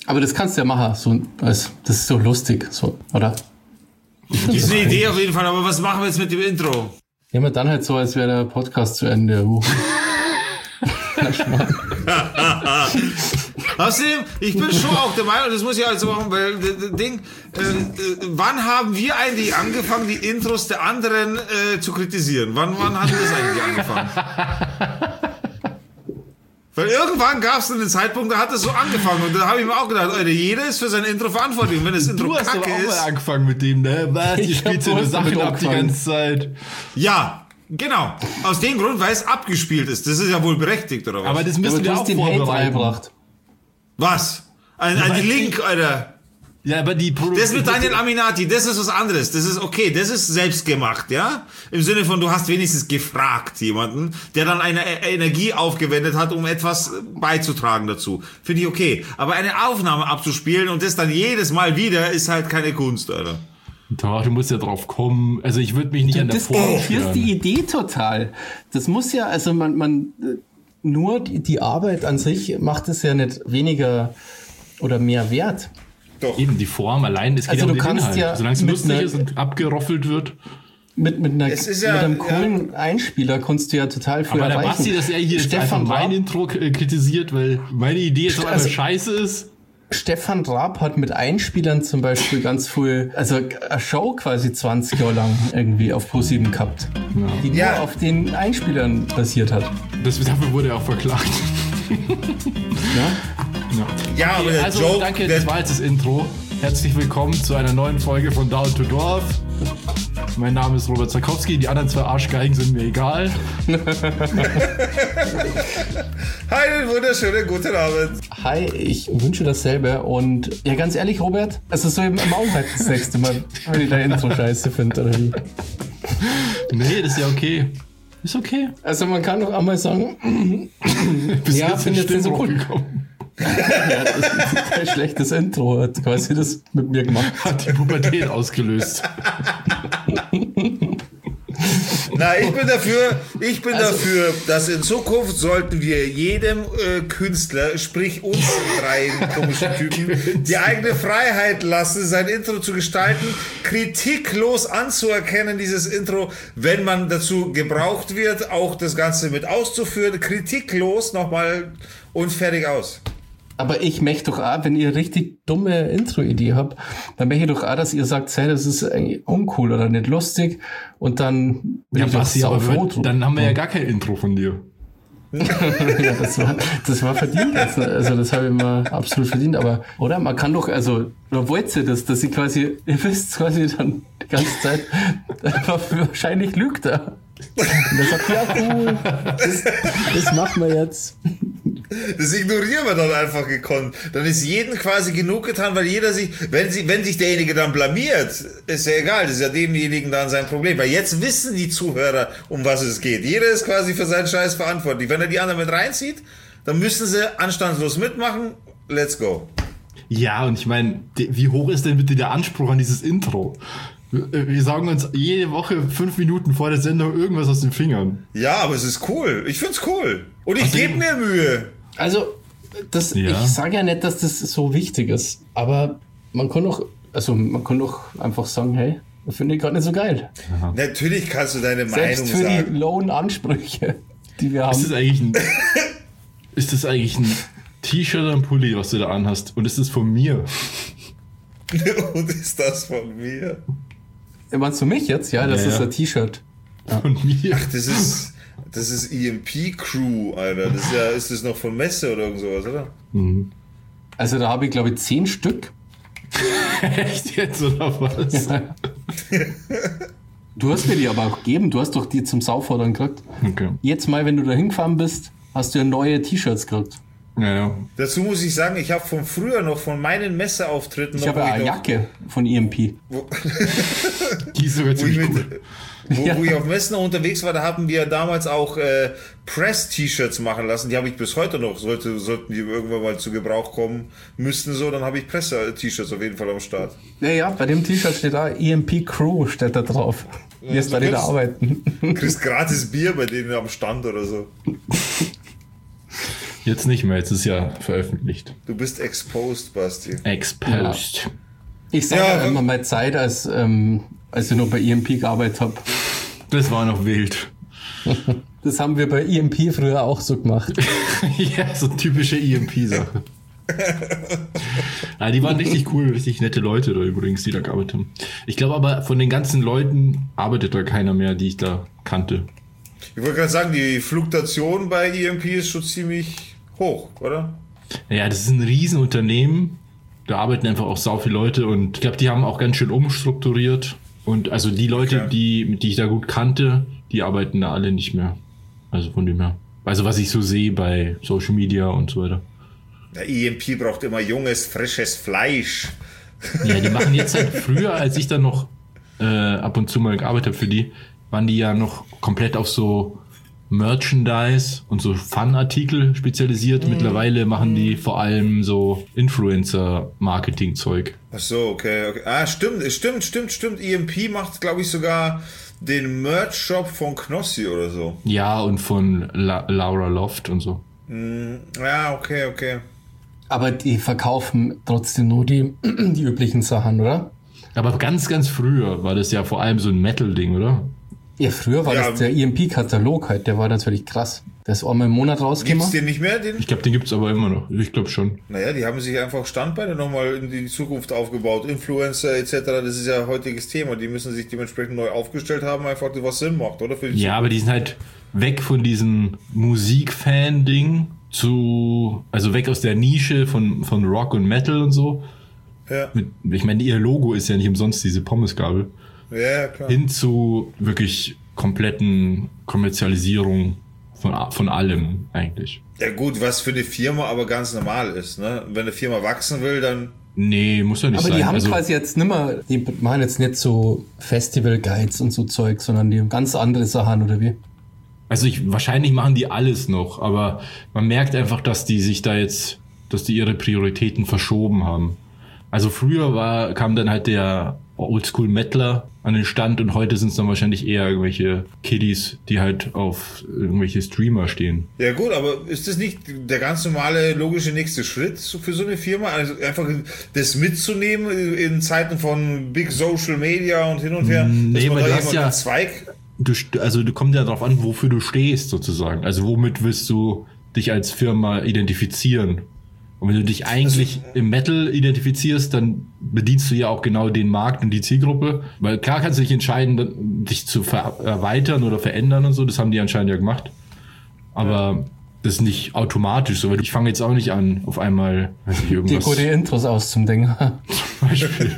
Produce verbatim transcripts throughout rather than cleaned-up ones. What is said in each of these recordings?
Aber das kannst du ja machen, so, also, das ist so lustig, so, oder? Das ist eine Idee auf jeden Fall, aber was machen wir jetzt mit dem Intro? Ja, wir dann halt so, als wäre der Podcast zu Ende. Uh. Außerdem, ich bin schon auch der Meinung, das muss ich also machen, weil das Ding, äh, äh, wann haben wir eigentlich angefangen, die Intros der anderen äh, zu kritisieren? Wann, wann hat das eigentlich angefangen? Weil irgendwann gab es einen Zeitpunkt, da hat es so angefangen und da habe ich mir auch gedacht, Alter, jeder ist für sein Intro verantwortlich. Und wenn das Intro du hast kacke aber auch ist, mal angefangen mit dem, ne? Was? Ihr spielt so eine Sachen ab die ganze Zeit. Ja, genau. Aus dem Grund, weil es abgespielt ist. Das ist ja wohl berechtigt, oder was? Aber das müssen aber wir du auch hast den Hate vorbereiten. reingebracht. Was? Ein, ein Link, Alter. Ja, aber die Pro- Das mit Daniel Aminati, das ist was anderes. Das ist okay, das ist selbst gemacht, ja? Im Sinne von, du hast wenigstens gefragt jemanden, der dann eine E- Energie aufgewendet hat, um etwas beizutragen dazu. Finde ich okay. Aber eine Aufnahme abzuspielen und das dann jedes Mal wieder, ist halt keine Kunst, Alter. Doch, du musst ja drauf kommen. Also ich würde mich nicht Du an der Form diskreditierst die Idee total. Das muss ja, also man, man nur die, die Arbeit an sich macht es ja nicht weniger oder mehr wert. Doch. Eben die Form allein, es geht Also ja um du den kannst Inhalt. ja Solange es mit lustig einer- ist und abgeroffelt wird. Mit, mit, einer, Es ist ja- mit einem ja. coolen Einspieler kannst du ja total viel Aber der erreichen. Basti, dass er hier jetzt einfach Stefan mein Raab, Intro k- kritisiert, weil meine Idee jetzt auf einmal Also- scheiße ist. Stefan Raab hat mit Einspielern zum Beispiel ganz viel, also eine Show quasi zwanzig Jahre lang irgendwie auf ProSieben gehabt, die nur Ja. auf den Einspielern basiert hat. Das, dafür wurde er auch verklagt. Ja? Ja, Ja, aber der also Joke, danke, der- das war jetzt das Intro. Herzlich willkommen zu einer neuen Folge von Down to Dorf. Mein Name ist Robert Zakowski, die anderen zwei Arschgeigen sind mir egal. Einen wunderschönen guten Abend. Hi, ich wünsche dasselbe und ja, ganz ehrlich, Robert, es ist so im Maul halt das nächste Mal, wenn ich dein Intro scheiße finde, oder wie? Nee, das ist ja okay. Ist okay. Also man kann doch einmal sagen, Bis ja, jetzt finde in jetzt nicht so Stimmung cool. gekommen. Ja, das ist kein schlechtes Intro, hat quasi das mit mir gemacht. Hat die Pubertät ausgelöst. Na, ich bin dafür, ich bin Also- dafür, dass in Zukunft sollten wir jedem äh, Künstler, sprich uns drei komischen Typen, die eigene Freiheit lassen, sein Intro zu gestalten, kritiklos anzuerkennen, dieses Intro, wenn man dazu gebraucht wird, auch das Ganze mit auszuführen, kritiklos nochmal und fertig aus. Aber ich möchte doch auch, wenn ihr richtig dumme Intro-Idee habt, dann möchte ich doch auch, dass ihr sagt, hey, das ist eigentlich uncool oder nicht lustig und dann bin Ja, ich doch Basti, aber saufroh für, drum. dann haben wir ja gar kein Intro von dir. Ja, das war, das war verdient jetzt. ne? Also das habe ich mir absolut verdient. Aber, oder? Man kann doch, also, oder wollt ihr das, dass sie quasi, ihr wisst quasi dann die ganze Zeit, wahrscheinlich lügt er. Und er sagt, ja cool, das, das machen wir jetzt. Das ignorieren wir dann einfach gekonnt. Dann ist jedem quasi genug getan, weil jeder sich, wenn sie, wenn sich derjenige dann blamiert, ist ja egal, das ist ja demjenigen dann sein Problem. Weil jetzt wissen die Zuhörer, um was es geht. Jeder ist quasi für seinen Scheiß verantwortlich. Wenn er die anderen mit reinzieht, dann müssen sie anstandslos mitmachen. Let's go. Ja, und ich meine, wie hoch ist denn bitte der Anspruch an dieses Intro? Wir wir sagen uns jede Woche fünf Minuten vor der Sendung irgendwas aus den Fingern. Ja, aber es ist cool. Ich find's cool. Und ich Also- gebe mir Mühe. Also, das, Ja. ich sage ja nicht, dass das so wichtig ist, aber man kann doch, also man kann doch einfach sagen, hey, finde ich gerade nicht so geil. Natürlich kannst du deine Selbst Meinung für die sagen. lowen Ansprüche, die wir Ist haben. das eigentlich ein, ist das eigentlich ein T-Shirt oder ein Pulli, was du da anhast? Und ist das von mir? Und ist das von mir? Meinst du mich jetzt? Ja, das Ja, ist ja. ein T-Shirt. Von mir? Das ist, das ist E M P Crew, Alter. Das ist ja, ist das noch von Messe oder irgend sowas, oder? Also da habe ich, glaube ich, zehn Stück. Echt jetzt oder was? Du hast mir die aber auch gegeben. Du hast doch die zum Saufordern gekriegt. Okay. Jetzt mal, wenn du da hingefahren bist, hast du ja neue T-Shirts gekriegt. Ja, ja. Dazu muss ich sagen, ich habe von früher noch, von meinen Messeauftritten Ich noch, habe wo eine noch- Jacke von E M P. Wo, Die ist sogar wo, ich ziemlich mit, cool. wo, Ja. wo ich auf Messen noch unterwegs war, da haben wir damals auch äh, Press-T-Shirts machen lassen. Die habe ich bis heute noch. Sollte, sollten die irgendwann mal zu Gebrauch kommen müssten, so, dann habe ich Presse-T-Shirts auf jeden Fall am Start. Ja, ja, bei dem T-Shirt steht da E M P Crew, steht da drauf. Jetzt du bei dir da kannst- arbeiten. Du kriegst gratis Bier bei denen am Stand oder so. Jetzt nicht mehr, jetzt ist ja veröffentlicht. Du bist exposed, Basti. Exposed. Ja. Ich sage Ja, ja, immer meine Zeit, als, ähm, als ich noch bei E M P gearbeitet habe. Das war noch wild. Das haben wir bei E M P früher auch so gemacht. Ja, so typische E M P-Sache. Ja, die waren richtig cool, richtig nette Leute da übrigens, die da gearbeitet haben. Ich glaube aber, von den ganzen Leuten arbeitet da keiner mehr, die ich da kannte. Ich wollte gerade sagen, die Fluktuation bei E M P ist schon ziemlich hoch, oder? Ja, das ist ein Riesenunternehmen. Da arbeiten einfach auch sau viele Leute und ich glaube, die haben auch ganz schön umstrukturiert. Und also die Leute, Okay. die, die ich da gut kannte, die arbeiten da alle nicht mehr. Also von dem her. Also was ich so sehe bei Social Media und so weiter. Der E M P braucht immer junges, frisches Fleisch. Ja, die machen jetzt halt früher, als ich dann noch äh, ab und zu mal gearbeitet habe für die, waren die ja noch komplett auf so Merchandise und so Fun-Artikel spezialisiert. Mhm. Mittlerweile machen die vor allem so Influencer-Marketing-Zeug. Ach so, okay, okay. Ah, stimmt, stimmt, stimmt, stimmt. E M P macht, glaube ich, sogar den Merch-Shop von Knossi oder so. Ja, und von La- Laura Loft und so. Mm, ja, okay, okay. Aber die verkaufen trotzdem nur die, die üblichen Sachen, oder? Aber ganz, ganz früher war das ja vor allem so ein Metal-Ding, oder? Ja, früher war Ja. das der E M P-Katalog halt, der war natürlich krass. Der ist einmal im Monat rausgekommen. Gibt's den nicht mehr? Den? Ich glaube, den gibt's aber immer noch. Ich glaube schon. Naja, die haben sich einfach Standbeine nochmal in die Zukunft aufgebaut. Influencer et cetera. Das ist ja heutiges Thema. Die müssen sich dementsprechend neu aufgestellt haben, einfach was Sinn macht, oder? Für die Ja, aber die sind halt weg von diesem Musik-Fan-Ding zu, also weg aus der Nische von, von Rock und Metal und so. Ja, Mit, ich meine, ihr Logo ist ja nicht umsonst diese Pommesgabel. ja, klar. Hin zu wirklich kompletten Kommerzialisierung von, von allem eigentlich. Ja gut, was für eine Firma aber ganz normal ist, ne? Wenn eine Firma wachsen will, dann... Nee, muss ja nicht Aber sein. die haben also, quasi jetzt nimmer, die machen jetzt nicht so Festival-Guides und so Zeug, sondern die haben ganz andere Sachen, oder wie? also ich, wahrscheinlich machen die alles noch, aber man merkt einfach, dass die sich da jetzt, dass die ihre Prioritäten verschoben haben. Also früher war, kam dann halt der Oldschool-Metaler an den Stand und heute sind es dann wahrscheinlich eher irgendwelche Kiddies, die halt auf irgendwelche Streamer stehen. Ja gut, aber ist das nicht der ganz normale, logische nächste Schritt für so eine Firma? Also einfach das mitzunehmen in Zeiten von Big Social Media und hin und her? Nee, dass man weil da du hast jemanden ja- einen Zweig... Du, st- also du kommt ja darauf an, wofür du stehst sozusagen. Also womit willst du dich als Firma identifizieren? Und wenn du dich eigentlich im Metal identifizierst, dann bedienst du ja auch genau den Markt und die Zielgruppe. Weil klar kannst du dich entscheiden, dann- dich zu ver- erweitern oder verändern und so. Das haben die anscheinend ja gemacht. Aber das ist nicht automatisch so. Weil ich fange jetzt auch nicht an, auf einmal, weiß ich, Die irgendwas gute Intros auszudenken. zum Beispiel.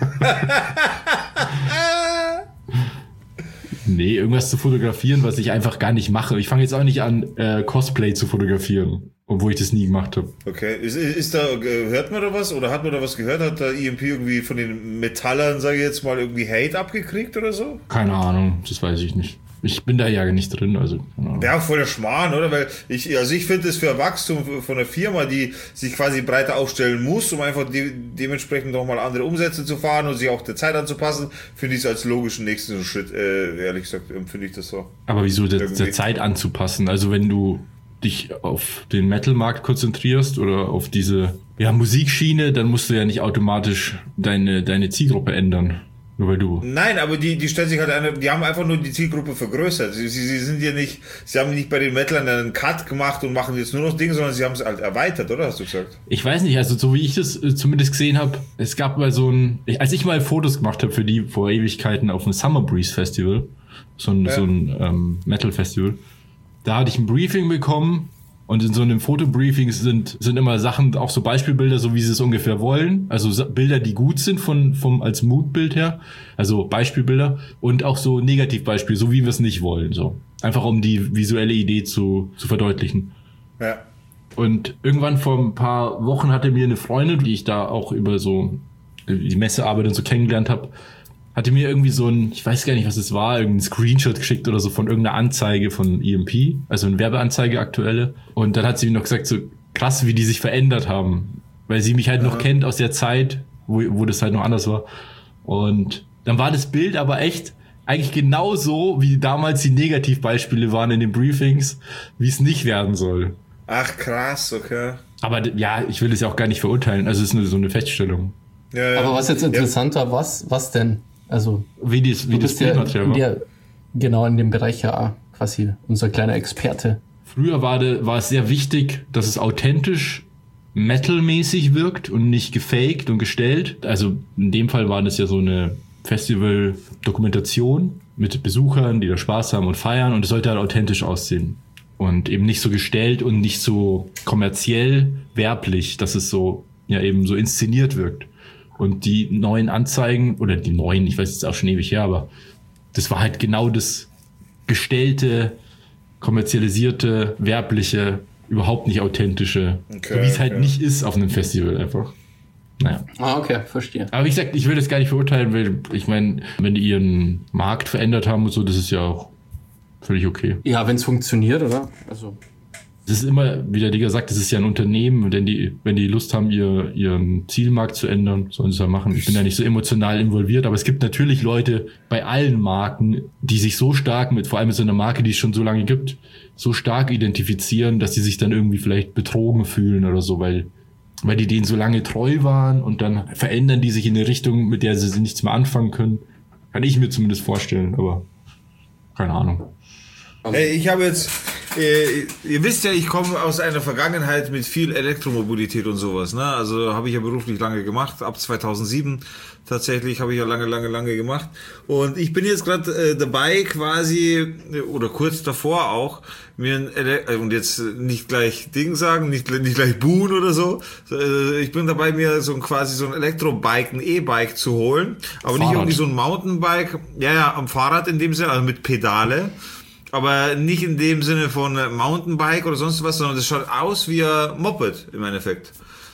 Nee, irgendwas zu fotografieren, was ich einfach gar nicht mache. Ich fange jetzt auch nicht an, äh, Cosplay zu fotografieren, obwohl ich das nie gemacht habe. Okay, ist, ist da, äh, hört man da was oder hat man da was gehört? Hat da E M P irgendwie von den Metallern, sage ich jetzt mal, irgendwie Hate abgekriegt oder so? Keine Ahnung, das weiß ich nicht. Ich bin da ja nicht drin, also keine Ahnung. Wäre auch voll der Schmarrn, oder? Weil ich, also ich finde es für Wachstum von einer Firma, die sich quasi breiter aufstellen muss, um einfach de dementsprechend auch mal andere Umsätze zu fahren und sich auch der Zeit anzupassen, finde ich es als logischen nächsten Schritt, äh, ehrlich gesagt, empfinde ich das so. Aber wieso der, Irgendwie. der Zeit anzupassen? Also wenn du dich auf den Metal-Markt konzentrierst oder auf diese ja, Musikschiene, dann musst du ja nicht automatisch deine, deine Zielgruppe ändern. Nur weil du... Nein, aber die, die stellen sich halt eine, die haben einfach nur die Zielgruppe vergrößert. Sie, sie, sie sind ja nicht, sie haben nicht bei den Metlern einen Cut gemacht und machen jetzt nur noch Dinge, sondern sie haben es halt erweitert, oder? Hast du gesagt? Ich weiß nicht, also so wie ich das äh, zumindest gesehen habe, es gab mal so ein, ich, als ich mal Fotos gemacht habe für die vor Ewigkeiten auf dem Summer Breeze Festival, so ein, Ja. so ein ähm, Metal Festival, da hatte ich ein Briefing bekommen und in so einem Fotobriefing sind, sind immer Sachen, auch so Beispielbilder, so wie sie es ungefähr wollen, also Sa- Bilder, die gut sind von, vom, als Moodbild her, also Beispielbilder und auch so Negativbeispiele, so wie wir es nicht wollen, so. Einfach um die visuelle Idee zu, zu verdeutlichen. Ja. Und irgendwann vor ein paar Wochen hatte mir eine Freundin, die ich da auch über so die Messearbeit und so kennengelernt habe, hatte mir irgendwie so ein, ich weiß gar nicht, was es war, irgendein Screenshot geschickt oder so von irgendeiner Anzeige von E M P, also eine Werbeanzeige aktuelle. Und dann hat sie mir noch gesagt, so krass, wie die sich verändert haben, weil sie mich halt noch kennt aus der Zeit, wo, wo das halt noch anders war. Und dann war das Bild aber echt eigentlich genauso, wie damals die Negativbeispiele waren in den Briefings, wie es nicht werden soll. Ach krass, okay. Aber ja, ich will es ja auch gar nicht verurteilen. Also es ist nur so eine Feststellung. Ja, ja. Aber was jetzt interessant war, was, was denn? Also, Wie, dies, wie du das bist ja Bildmaterial in war. der, genau in dem Bereich ja quasi unser kleiner Experte. Früher war, de, war es sehr wichtig, dass es authentisch metalmäßig wirkt und nicht gefaked und gestellt. Also in dem Fall war das ja so eine Festival-Dokumentation mit Besuchern, die da Spaß haben und feiern, und es sollte halt authentisch aussehen. Und eben nicht so gestellt und nicht so kommerziell werblich, dass es so, ja, eben so inszeniert wirkt. Und die neuen Anzeigen, oder die neuen, ich weiß jetzt auch schon ewig her, aber das war halt genau das gestellte, kommerzialisierte, werbliche, überhaupt nicht authentische, Okay, so wie es halt okay. nicht ist auf einem Festival einfach. Naja. Ah, okay, verstehe. Aber wie gesagt, ich will das gar nicht verurteilen, weil ich meine, wenn die ihren Markt verändert haben und so, das ist ja auch völlig okay. Ja, wenn es funktioniert, oder? Also, Das ist immer, wie der Digger sagt, das ist ja ein Unternehmen, und wenn die, wenn die Lust haben, ihr, ihren Zielmarkt zu ändern, sollen sie es ja machen. Ich bin da nicht so emotional involviert, aber es gibt natürlich Leute bei allen Marken, die sich so stark mit, vor allem mit so einer Marke, die es schon so lange gibt, so stark identifizieren, dass sie sich dann irgendwie vielleicht betrogen fühlen oder so, weil, weil die denen so lange treu waren, und dann verändern die sich in eine Richtung, mit der sie nichts mehr anfangen können. Kann ich mir zumindest vorstellen, aber keine Ahnung. Hey, ich habe jetzt, äh, ihr wisst ja, ich komme aus einer Vergangenheit mit viel Elektromobilität und sowas, ne? Also habe ich ja beruflich lange gemacht, ab zweitausendsieben tatsächlich habe ich ja lange, lange, lange gemacht. Und ich bin jetzt gerade äh, dabei quasi, oder kurz davor auch, mir ein Ele- und jetzt nicht gleich Ding sagen, nicht, nicht gleich buhen oder so. Äh, ich bin dabei, mir so ein quasi so ein Elektrobike, ein E-Bike zu holen. Aber nicht Fahrrad. irgendwie so ein Mountainbike, ja, ja, am Fahrrad in dem Sinne, also mit Pedale. Aber nicht in dem Sinne von Mountainbike oder sonst was, sondern das schaut aus wie ein Moped im Endeffekt.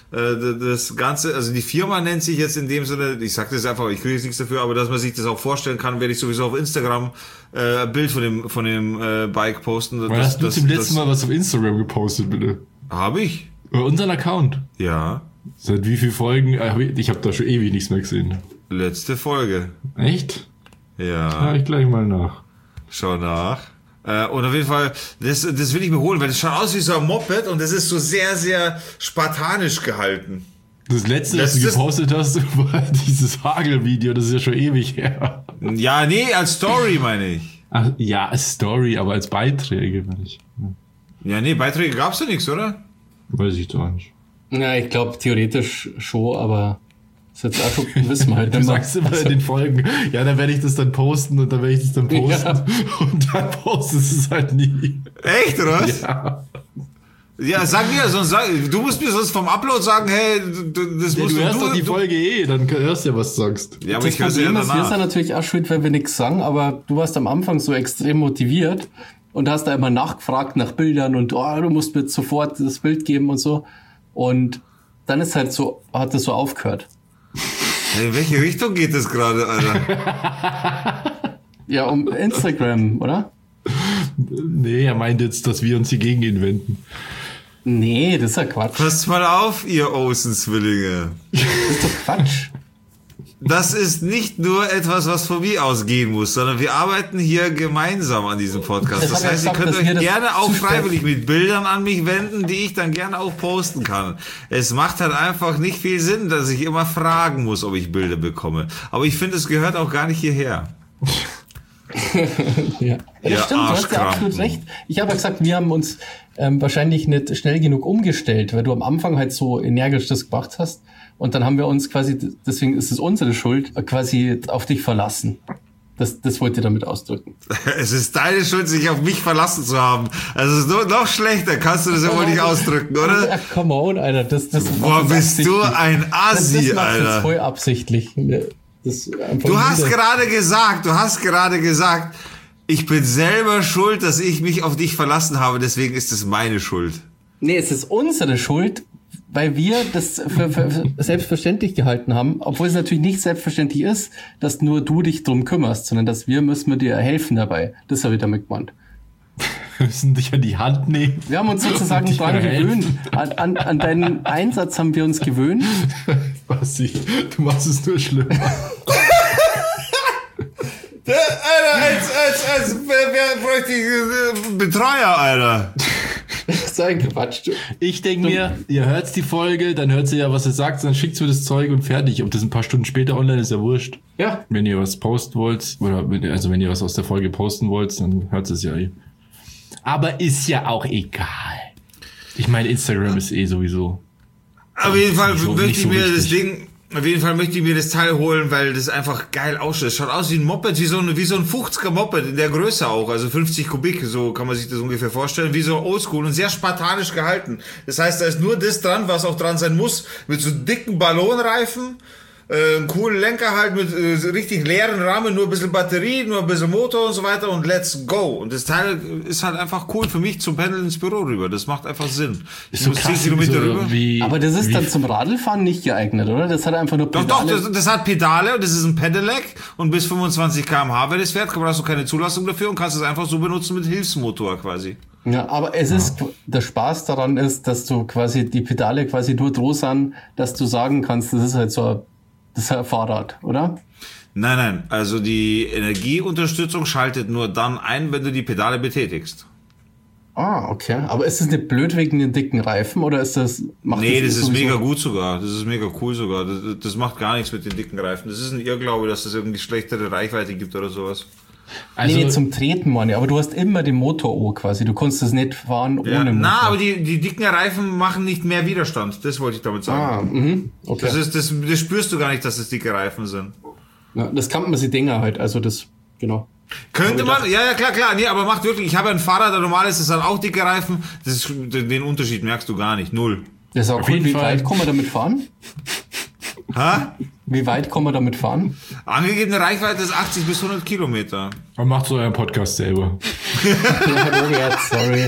Das Ganze, also die Firma nennt sich jetzt in dem Sinne, ich sag das einfach, ich kriege jetzt nichts dafür, aber dass man sich das auch vorstellen kann, werde ich sowieso auf Instagram äh, ein Bild von dem von dem äh, Bike posten. Wann Das, hast du das, zum das, letzten Mal was auf Instagram gepostet, bitte? Habe ich? Über unseren Account. Ja. Seit wie vielen Folgen? Ich habe da schon ewig nichts mehr gesehen. Letzte Folge. Echt? Ja. Schau ich gleich mal nach. Schau nach. Äh, und auf jeden Fall, das, das will ich mir holen, weil das schaut aus wie so ein Moped und das ist so sehr, sehr spartanisch gehalten. Das letzte, was du Letztes- gepostet hast, war dieses Hagelvideo. Das ist ja schon ewig her. Ja, nee, als Story meine ich. Ach, ja, als Story, aber als Beiträge, meine ich. Ja, nee, Beiträge gab's ja nichts, oder? Weiß ich doch nicht. ja, ich glaube theoretisch schon, aber das ist jetzt auch schon, wissen wir halt Du nicht mehr. sagst immer in den Folgen, ja, dann werde ich das dann posten und dann werde ich das dann posten. Ja. Und dann postest du es halt nie. Echt, oder was? Ja. Ja, sag mir, sonst sag, du musst mir sonst vom Upload sagen, hey, du, das Ja, musst du hörst doch die du, Folge eh, dann hörst du ja, was du sagst. Ja, aber Das ich höre sie ja Problem ist, wir sind danach. natürlich auch schuld, weil wir nichts sagen, aber du warst am Anfang so extrem motiviert und hast da immer nachgefragt nach Bildern und oh, du musst mir jetzt sofort das Bild geben und so. Und dann ist halt so, hat das so aufgehört. Hey, in welche Richtung geht das gerade, Alter? Ja, um Instagram, oder? Nee, er meint jetzt, dass wir uns hier gegen ihn wenden. Nee, das ist ja Quatsch. Passt mal auf, ihr Olsen-Zwillinge. Das ist doch Quatsch. Das ist nicht nur etwas, was von mir ausgehen muss, sondern wir arbeiten hier gemeinsam an diesem Podcast. Das Das hab ich heißt, ihr gesagt, könnt dass euch wir das gerne auch zusprechen. freiwillig mit Bildern an mich wenden, die ich dann gerne auch posten kann. Es macht halt einfach nicht viel Sinn, dass ich immer fragen muss, ob ich Bilder bekomme. Aber ich finde, es gehört auch gar nicht hierher. Ja, ja Ja, das stimmt, du hast ja Arschkrampen. absolut recht. Ich habe ja gesagt, wir haben uns ähm, wahrscheinlich nicht schnell genug umgestellt, weil du am Anfang halt so energisch das gemacht hast. Und dann haben wir uns quasi, deswegen ist es unsere Schuld, quasi auf dich verlassen. Das, das wollte ich damit ausdrücken. Es ist deine Schuld, sich auf mich verlassen zu haben. Also es ist nur noch schlechter, kannst du das ja wohl nicht ausdrücken, oder? Ach, come on, Alter. Das, das Boah, das bist du absichtlich. ein Das, Assi, das machst du jetzt Alter. voll absichtlich. Das einfach Du hast wieder- gerade gesagt, du hast gerade gesagt, ich bin selber schuld, dass ich mich auf dich verlassen habe, deswegen ist es meine Schuld. Nee, es ist unsere Schuld, weil wir das für, für, für selbstverständlich gehalten haben, obwohl es natürlich nicht selbstverständlich ist, dass nur du dich drum kümmerst, sondern dass wir müssen wir dir helfen dabei. Das habe ich damit gemeint. Wir müssen dich an die Hand nehmen. Wir haben uns sozusagen dich dran helfen. gewöhnt. An, an, an deinen Einsatz haben wir uns gewöhnt. Basti, du machst es nur schlimmer. Alter, als, als, als, wer, wer bräuchte ich äh, Betreuer, Alter? nichts eingequatscht. Ich denke mir, ihr hört die Folge, dann hört ihr ja, was er sagt, dann schickt mir das Zeug und fertig. Ob das ein paar Stunden später online ist, ja wurscht. Ja. Wenn ihr was posten wollt, oder wenn, also wenn ihr was aus der Folge posten wollt, dann hört es ja eh. Aber ist ja auch egal. Ich meine, Instagram ist eh sowieso. Auf jeden Fall so, möchte ich so mir wichtig. das Ding, auf jeden Fall möchte ich mir das Teil holen, weil das einfach geil ausschaut. Es schaut aus wie ein Moped, wie so ein, wie so ein fünfziger Moped in der Größe auch, also fünfzig Kubik, so kann man sich das ungefähr vorstellen, wie so oldschool und sehr spartanisch gehalten. Das heißt, da ist nur das dran, was auch dran sein muss, mit so dicken Ballonreifen, äh, einen coolen Lenker halt mit äh, richtig leeren Rahmen, nur ein bisschen Batterie, nur ein bisschen Motor und so weiter und let's go. Und das Teil ist halt einfach cool für mich zum Pendeln ins Büro rüber. Das macht einfach Sinn. Ich Ist so muss zehn krass, Kilometer so rüber. wie, Aber das ist wie, dann zum Radlfahren nicht geeignet, oder? Das hat einfach nur Doch, doch, Pedale. das, das hat Pedale und das ist ein Pedelec und bis fünfundzwanzig Kilometer pro Stunde, wenn es fährt, brauchst du keine Zulassung dafür und kannst es einfach so benutzen mit Hilfsmotor quasi. Ja, aber es ist, der Spaß daran ist, dass du quasi die Pedale quasi nur droh sind, dass du sagen kannst, das ist halt so ein, das ist ein Fahrrad, oder? Nein, nein, also die Energieunterstützung schaltet nur dann ein, wenn du die Pedale betätigst. Ah, okay. Aber ist das nicht blöd wegen den dicken Reifen oder ist das, macht Nee, das, das ist sowieso- mega gut sogar. Das ist mega cool sogar. Das, das macht gar nichts mit den dicken Reifen. Das ist ein Irrglaube, dass es irgendwie schlechtere Reichweite gibt oder sowas. also, nee, zum Treten, Mann. Aber du hast immer den Motor O quasi. Du kannst das nicht fahren ohne Ja, Motor. na, aber die, die dicken Reifen machen nicht mehr Widerstand. Das wollte ich damit sagen. Ah, mhm. Okay. Das ist, das, das spürst du gar nicht, dass es dicke Reifen sind. ja, das kann man sich denken halt. Also das, genau. Könnte man, ja, ja, klar, klar, nee, aber macht wirklich, ich habe ein Fahrrad, ein normales, das hat auch dicke Reifen, das ist, den Unterschied merkst du gar nicht, null. Das ist auch Auf cool. jeden Wie Fall. weit kann man damit fahren? Ha? Wie weit kann man damit fahren? Angegebene Reichweite ist achtzig bis hundert Kilometer. man macht so euren Podcast selber. Ja, Robert, sorry.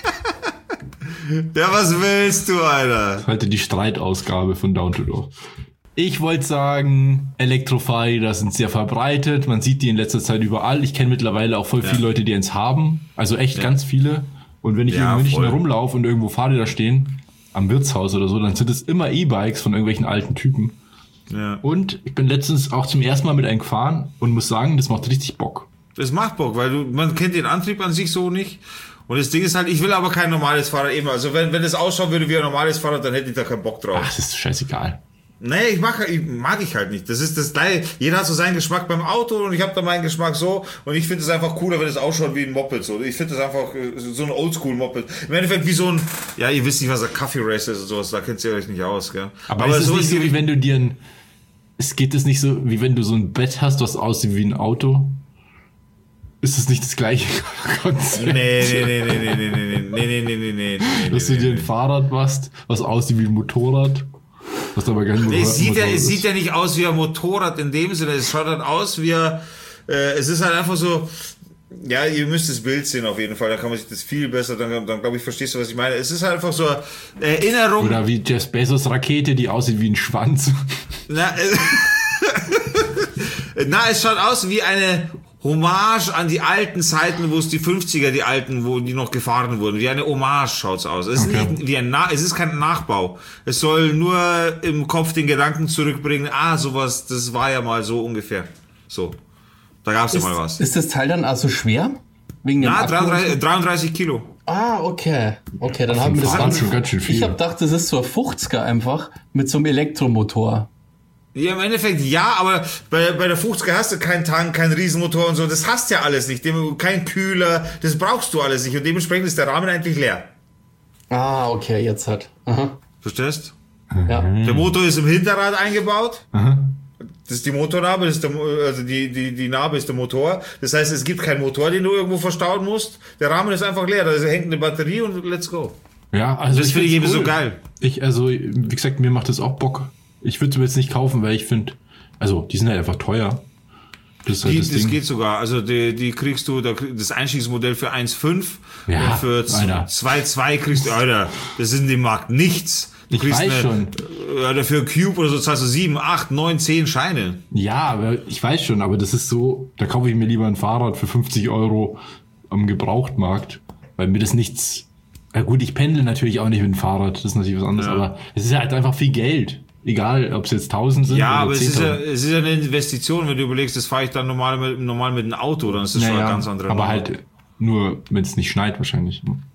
Ja, was willst du, Alter? Heute die Streitausgabe von Down to Door. Ich wollte sagen, Elektrofahrräder sind sehr verbreitet. Man sieht die in letzter Zeit überall. Ich kenne mittlerweile auch voll Ja. viele Leute, die eins haben. Also echt Ja. ganz viele. Und wenn ich Ja, in München voll. rumlaufe und irgendwo Fahrräder stehen, am Wirtshaus oder so, dann sind es immer E-Bikes von irgendwelchen alten Typen. Ja. Und ich bin letztens auch zum ersten Mal mit einem gefahren und muss sagen, das macht richtig Bock. Das macht Bock, weil du, man kennt den Antrieb an sich so nicht. Und das Ding ist halt, ich will aber kein normales Fahrrad eben. Also wenn, wenn das ausschauen würde wie ein normales Fahrrad, dann hätte ich da keinen Bock drauf. Ach, das ist scheißegal. Nee, ich mag, ich mag ich halt nicht. Das ist das gleiche. Jeder hat so seinen Geschmack beim Auto und ich habe da meinen Geschmack so. Und ich finde es einfach cooler, wenn es ausschaut wie ein Moped. So. Ich finde das einfach äh, so ein Oldschool-Moped. Im Endeffekt wie so ein, ja, ihr wisst nicht, was ein Coffee Race ist und sowas. Da kennt ihr euch nicht aus, gell? Aber, ist es so nicht so, die- wie wenn du dir ein... Es geht es nicht so, wie wenn du so ein Bett hast, was aussieht wie ein Auto? Ist es nicht das gleiche Konzept? Nee, nee, nee, nee, nee, nee, nee, nee, nee, nee, nee, nee, nee, Dass du nee, dir ein nee. Fahrrad machst, was aussieht wie ein Motorrad, was aber kein Motorrad, Nee, es sieht ja, Motorrad es ist. sieht ja nicht aus wie ein Motorrad in dem Sinne. Es schaut halt aus wie ein, äh, es ist halt einfach so, ja, ihr müsst das Bild sehen auf jeden Fall. Da kann man sich das viel besser, dann, dann glaube ich, verstehst du, was ich meine. Es ist halt einfach so eine Erinnerung. Oder wie Jeff Bezos Rakete, die aussieht wie ein Schwanz. Na, äh, na, es schaut aus wie eine Hommage an die alten Zeiten, wo es die fünfziger, die alten, wo die noch gefahren wurden. Wie eine Hommage schaut's aus. Es ist Okay. nicht wie ein Na es ist kein Nachbau. Es soll nur im Kopf den Gedanken zurückbringen, ah, sowas, das war ja mal so ungefähr. So. Da gab's ja Ist, mal was. ist das Teil dann also schwer? Wegen dem Na, Akku? dreiunddreißig, dreiunddreißig Kilo. Ah, okay. Okay, dann haben wir das Fahrrad an. schon ganz schön viel. Ich habe gedacht, das ist so ein fünfziger einfach mit so einem Elektromotor. Ja, im Endeffekt ja, aber bei, bei der fünfziger hast du keinen Tank, keinen Riesenmotor und so. Das hast ja alles nicht. Dem, kein Kühler, das brauchst du alles nicht. Und dementsprechend ist der Rahmen eigentlich leer. Ah, okay, jetzt hat. Aha. Verstehst? Ja. Der Motor ist im Hinterrad eingebaut. Aha. Das ist die Motornarbe, das ist der, Mo- also die, die, die Narbe ist der Motor. Das heißt, es gibt keinen Motor, den du irgendwo verstauen musst. Der Rahmen ist einfach leer. Da hängt eine Batterie und let's go. Ja, also Das finde ich find's eben so geil. Ich, also, wie gesagt, mir macht das auch Bock. Ich würde es mir jetzt nicht kaufen, weil ich finde, also, die sind halt einfach teuer. Das ist halt Die, das das Ding. geht sogar. Also die, die kriegst du, da krieg- das Einstiegsmodell für eins Komma fünf Ja, und für Alter. zwei Komma zwei kriegst du, Alter, das ist in dem Markt nichts. Du Ich kriegst weiß schon. Ja, dafür Cube oder so zahlst du sieben, acht, neun, zehn Scheine. Ja, aber ich weiß schon, aber das ist so, da kaufe ich mir lieber ein Fahrrad für fünfzig Euro am Gebrauchtmarkt, weil mir das nichts, ja gut, ich pendle natürlich auch nicht mit dem Fahrrad, das ist natürlich was anderes, Ja. aber es ist halt einfach viel Geld. Egal, ob es jetzt tausend sind Ja, oder aber es ist ja, zehntausend. es ist ja eine Investition, wenn du überlegst, das fahre ich dann normal mit, normal mit einem Auto, dann ist das schon Naja, eine ganz andere aber Nummer. halt nur, wenn es nicht schneit wahrscheinlich.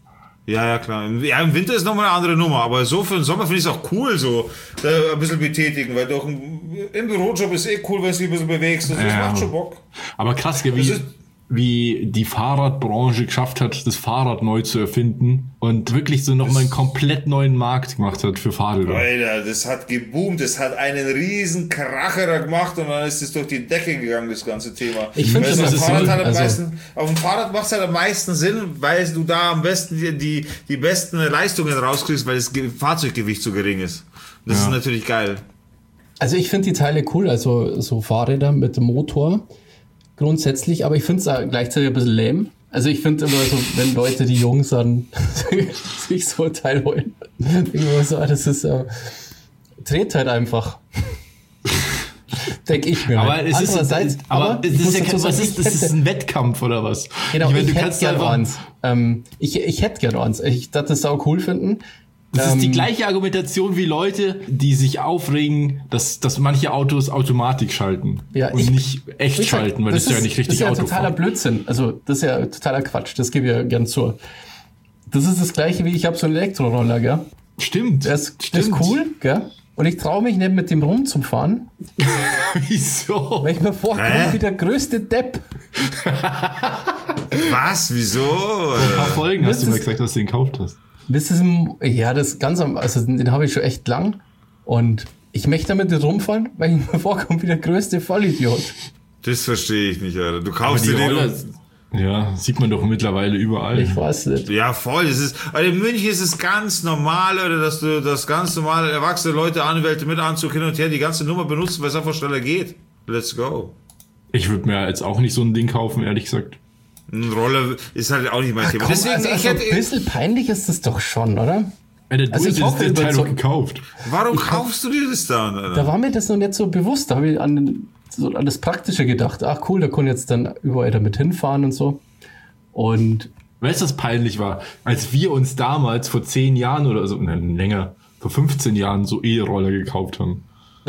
Ja, ja, klar. Ja, im Winter ist nochmal eine andere Nummer, aber so für den Sommer finde ich es auch cool, so äh, ein bisschen betätigen, weil doch ein, im Bürojob ist eh cool, wenn du dich ein bisschen bewegst. Das, das Ja. macht schon Bock. Aber krass, wie, Das ist- wie die Fahrradbranche geschafft hat, das Fahrrad neu zu erfinden und wirklich so nochmal einen komplett neuen Markt gemacht hat für Fahrräder. Alter, das hat geboomt, das hat einen riesen Kracher da gemacht und dann ist es durch die Decke gegangen, das ganze Thema. Ich finde, Weil das auf dem ist Fahrrad so, hat am also- meisten, auf dem Fahrrad macht es halt am meisten Sinn, weil du da am besten die, die, die besten Leistungen rauskriegst, weil das Ge- Fahrzeuggewicht so gering ist. Und das Ja. ist natürlich geil. Also ich finde die Teile cool, also so Fahrräder mit dem Motor grundsätzlich, aber ich finde es gleichzeitig ein bisschen lame. Also ich finde immer so, wenn Leute, die jung sind, sich so ein Teil holen, denke ich mir so, das ist äh, dreht halt einfach. Denke ich mir. Aber halt. es ist, Andererseits, aber es ich ist muss ja dazu kein, sagen, was ich ist, das ist hätte- ein Wettkampf oder was? Genau, meine, ich, du hätte kannst gerne einfach- eins. Ähm, ich, ich hätte gerne eins. Ich dachte, das sau cool finden. Das ist die Ähm, gleiche Argumentation wie Leute, die sich aufregen, dass, dass manche Autos Automatik schalten Ja, und ich- nicht echt Wie gesagt, schalten, weil das, ist ja nicht richtig Das ist ja Auto totaler fahren. Blödsinn. Also, das ist ja totaler Quatsch. Das gebe ich ja gern zu. Das ist das Gleiche wie ich habe so einen Elektroroller, gell? Stimmt. Der ist, der ist cool, gell? Und ich traue mich nicht mit dem rumzufahren, Wieso? weil ich mir vorkomme Hä? wie der größte Depp. Was? Wieso? Ein paar Folgen hast du Das mal ist- gesagt, dass du den gekauft hast. Bis diesem, ja, das ganz am, also den habe ich schon echt lang. Und ich möchte damit nicht rumfahren, weil ich mir vorkomme wie der größte Vollidiot. Das verstehe ich nicht, Alter. Du Aber kaufst die dir den Roller, und- ja, sieht man doch mittlerweile überall. Ich weiß nicht. Ja, voll. Das ist, also in München ist es ganz normal, oder dass du das ganz normale erwachsene Leute, Anwälte mit Anzug hin und her die ganze Nummer benutzen, weil es einfach schneller geht. Let's go. Ich würde mir jetzt auch nicht so ein Ding kaufen, ehrlich gesagt. Ein Roller ist halt auch nicht mein Thema. Komm, Deswegen, also, ich also ein hätte, bisschen peinlich ist das doch schon, oder? Alter, du Also ich hast hoffe, das Teil doch überzeug- gekauft. warum kaufst du dir das dann, Alter? Da war mir das noch nicht so bewusst. Da habe ich an, den- so an das Praktische gedacht. Ach cool, da kann ich jetzt dann überall damit hinfahren und so. Und Weißt du, was peinlich war? Als wir uns damals vor zehn Jahren oder so, nein, länger, vor fünfzehn Jahren so E-Roller gekauft haben.